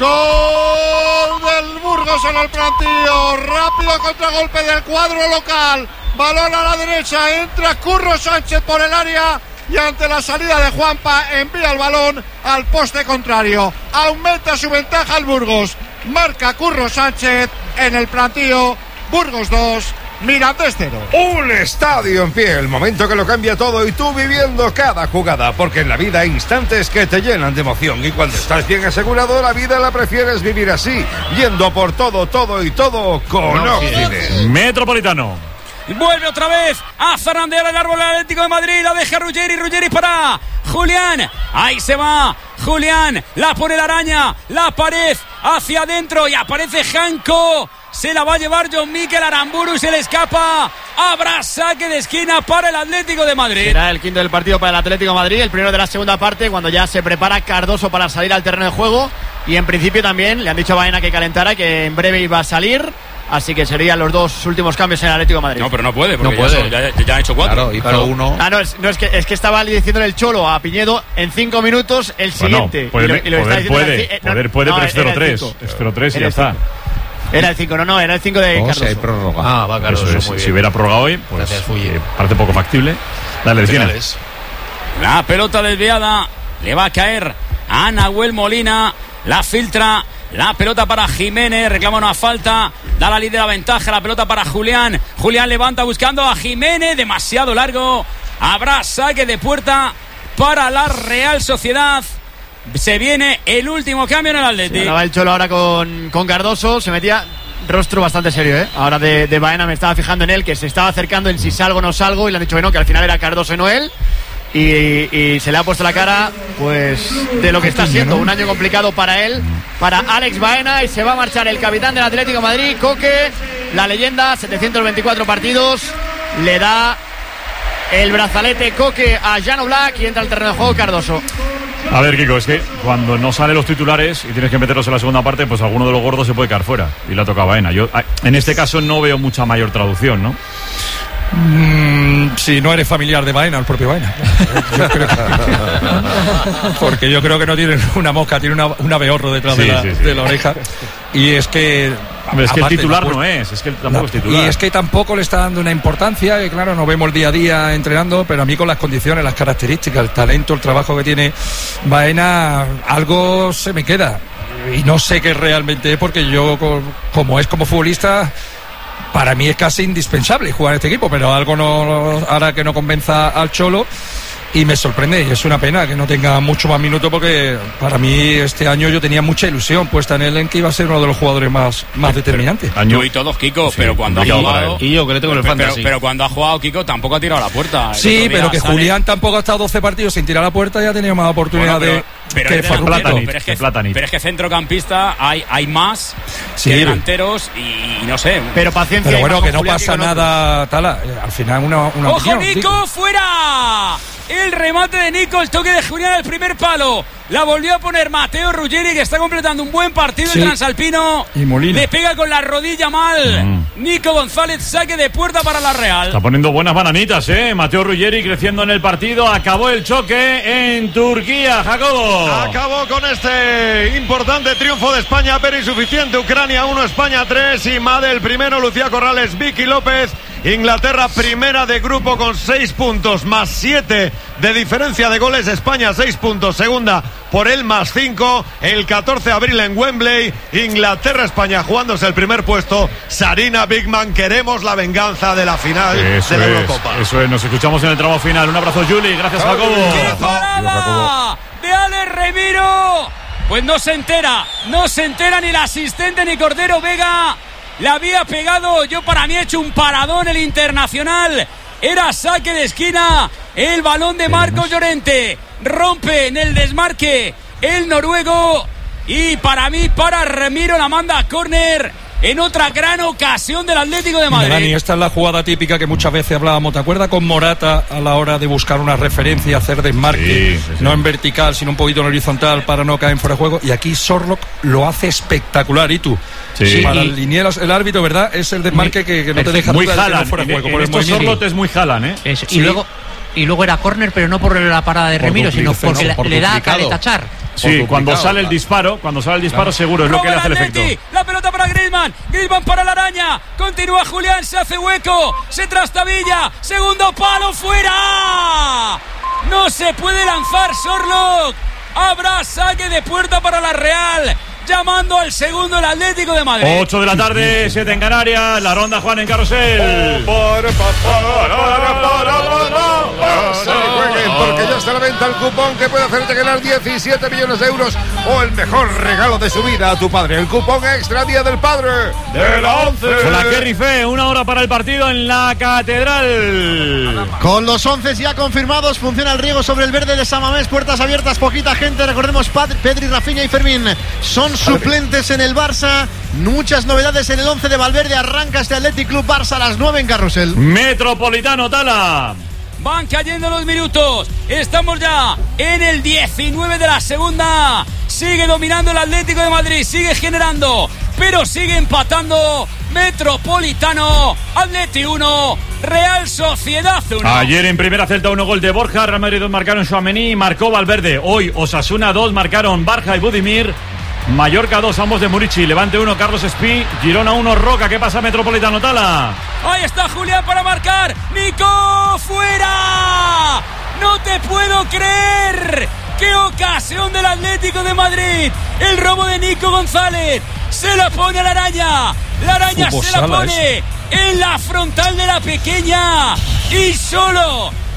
Gol del Burgos en el plantío. Rápido contragolpe del cuadro local. Balón a la derecha, entra Curro Sánchez por el área y ante la salida de Juanpa envía el balón al poste contrario. Aumenta su ventaja el Burgos. Marca Curro Sánchez en el plantío. Burgos dos, Mirandés cero. Un estadio en pie, el momento que lo cambia todo y tú viviendo cada jugada, porque en la vida hay instantes que te llenan de emoción y cuando estás bien asegurado la vida la prefieres vivir así, yendo por todo, todo y todo con Occident. Metropolitano. Vuelve otra vez a zarandear el árbol del Atlético de Madrid, la deja Ruggeri, Ruggeri para Julián, ahí se va Julián, la pone la araña, la pared hacia adentro y aparece Janko Se la va a llevar John Mikel Aramburu y se le escapa. Habrá saque de esquina para el Atlético de Madrid. Será el quinto del partido para el Atlético de Madrid, el primero de la segunda parte, cuando ya se prepara Cardoso para salir al terreno de juego. Y en principio también le han dicho a Baena que calentara, que en breve iba a salir. Así que serían los dos últimos cambios en el Atlético de Madrid. No, pero no puede, porque no puede. Ya, ya, ya han hecho cuatro. Claro, hizo claro. uno. Ah, no, es, no es, que, es que estaba diciendo el Cholo a Piñedo en cinco minutos el siguiente. Bueno, poder, y lo, y lo poder puede, el, eh, poder no, puede, no, pero es cero tres. Es cero tres y ya está. Era el cinco, no, no, era el cinco de Oh, Cardoso. si hay prórroga. Ah, va, Cardoso, Eso es, muy si bien. hubiera prórroga hoy, pues eh, parece poco factible. Dale, esquina. La pelota desviada le va a caer a Nahuel Molina. La filtra. La pelota para Jiménez, reclama una falta, da la líder a ventaja, la pelota para Julián. Julián levanta buscando a Jiménez, demasiado largo. Habrá saque de puerta para la Real Sociedad. Se viene el último cambio en el Atlético. Se va el Cholo ahora con, con Cardoso, se metía rostro bastante serio, ¿eh? Ahora de, de Baena me estaba fijando en él, que se estaba acercando en si salgo o no salgo, y le han dicho que no, que al final era Cardoso y no él. Y, y se le ha puesto la cara, pues, de lo que está siendo un año complicado para él, para Alex Baena, y se va a marchar el capitán del Atlético de Madrid, Coque, la leyenda, setecientos veinticuatro partidos, le da el brazalete Coque a Jan Oblak y entra al terreno de juego Cardoso. A ver, Kiko, es que cuando no salen los titulares y tienes que meterlos en la segunda parte, pues alguno de los gordos se puede quedar fuera, y le ha tocado a Baena. Yo, en este caso, no veo mucha mayor traducción, ¿no? Mm, si no eres familiar de Baena, el propio Baena. Yo creo que... Porque yo creo que no tiene una mosca, tiene una, un abejorro detrás Sí, de, la, sí, sí. de la oreja. Y es que... A ver, es que el aparte, titular la- no es, es que tampoco es titular. Y es que tampoco le está dando una importancia, que claro, nos vemos día a día entrenando, pero a mí con las condiciones, las características, el talento, el trabajo que tiene Baena, algo se me queda. Y no sé qué realmente es, porque yo, co- como es como futbolista, para mí es casi indispensable jugar en este equipo, pero algo no hará que no convenza al Cholo. Y me sorprende, y es una pena que no tenga mucho más minutos, porque para mí este año yo tenía mucha ilusión puesta en él, en que iba a ser uno de los jugadores más, más determinantes. Tú y todos, Kiko, Sí, pero cuando ha complicado para jugado. él. Y yo, que le tengo en el pero, fantasy. pero, pero cuando ha jugado, Kiko tampoco ha tirado a la puerta. El Sí, otro día pero que sale- Julián tampoco ha estado doce partidos sin tirar a la puerta, ya tenía más oportunidad Bueno, pero- de pero que es delantero, Farruko. pero es que, pero es que centrocampista hay, hay más Sí. que delanteros y, y no sé. Pero paciencia. Pero y bueno, más que con no Julián pasa con otros. nada, Tala. Eh, Al final una, una ¡Ojo, opinión, Nico! digo. ¡Fuera! El remate de Nico, el toque de Julián al primer palo. La volvió a poner Mateo Ruggeri, que está completando un buen partido. Sí. El transalpino Y Molina. le pega con la rodilla mal. Nico González, saque de puerta para la Real. Está poniendo buenas bananitas, ¿eh? Mateo Ruggeri creciendo en el partido. Acabó el choque en Turquía, Jacobo. Acabó con este importante triunfo de España, pero insuficiente. Ucrania uno, España tres. Y Madel primero, Lucía Corrales, Vicky López. Inglaterra primera de grupo con seis puntos más siete de diferencia de goles. España seis puntos, segunda por el más cinco. El catorce de abril en Wembley. Inglaterra-España jugándose el primer puesto. Sarina Bigman, queremos la venganza de la final Eso de la es, Eurocopa. eso es, nos escuchamos en el tramo final. Un abrazo, Juli. Gracias, Jacobo. ¡Parada de Alex Remiro! Pues no se entera, no se entera ni el asistente ni Cordero Vega. La había pegado, yo para mí he hecho un paradón el Internacional. Era saque de esquina, el balón de Marcos Llorente. Rompe en el desmarque el noruego. Y para mí, para Remiro, la manda a córner en otra gran ocasión del Atlético de Madrid. Dani, esta es la jugada típica que muchas veces hablábamos. ¿Te acuerdas con Morata a la hora de buscar una referencia, hacer desmarque? Sí, sí, sí. No en vertical, sino un poquito en horizontal para no caer en fuera de juego. Y aquí Sorlock lo hace espectacular. ¿Y tú? Sí. Para Y- el liniero, el árbitro, ¿verdad? Es el desmarque que, que no te deja muy duda de que no Haaland. fuera de En, juego. en por el estos movimiento. Sorlot es muy Haaland, ¿eh? Eso, Sí. y luego y luego era córner, pero no por la parada de Por Remiro, sino duplicación, porque no, la- por le da a duplicado. caretachar. Sí, cuando sale el disparo, cuando sale el disparo seguro es lo que le hace el efecto. Atleti, la pelota para Griezmann, Griezmann para la araña, continúa Julián, se hace hueco, se trastabilla, segundo palo, fuera. No se puede lanzar Sorlock. Habrá saque de puerta para la Real, llamando al segundo el Atlético de Madrid. ocho de la tarde, siete en Canarias, la ronda Juan en Carrusel. Porque ya está a la venta el cupón que puede hacerte ganar diecisiete millones de euros o el mejor regalo de su vida a tu padre. El cupón extra Día del Padre de la once. Con la que rifé, una hora para el partido en la Catedral. Con los once ya confirmados, funciona el riego sobre el verde de San Mamés, puertas abiertas, poquita gente. Recordemos, Pedri, Rafinha y Fermín son suplentes en el Barça. Muchas novedades en el once de Valverde. Arranca este Athletic Club Barça a las nueve en Carrusel. Metropolitano, Tala. Van cayendo los minutos. Estamos ya en el diecinueve de la segunda. Sigue dominando el Atlético de Madrid. Sigue generando, pero sigue empatando. Metropolitano, Atleti uno, Real Sociedad uno. Ayer en primera Celta uno, gol de Borja. Real Madrid dos marcaron Tchouaméni y marcó Valverde. Hoy Osasuna dos marcaron Barja y Budimir. Mallorca dos, ambos de Murici. Levante uno, Carlos Espí. Girona uno, Roca. ¿Qué pasa, Metropolitano, Tala? Ahí está Julián para marcar. Nico, fuera. No te puedo creer. ¡Qué ocasión del Atlético de Madrid! El robo de Nico González. Se la pone a la araña. La araña se la pone en la frontal de la pequeña. Y solo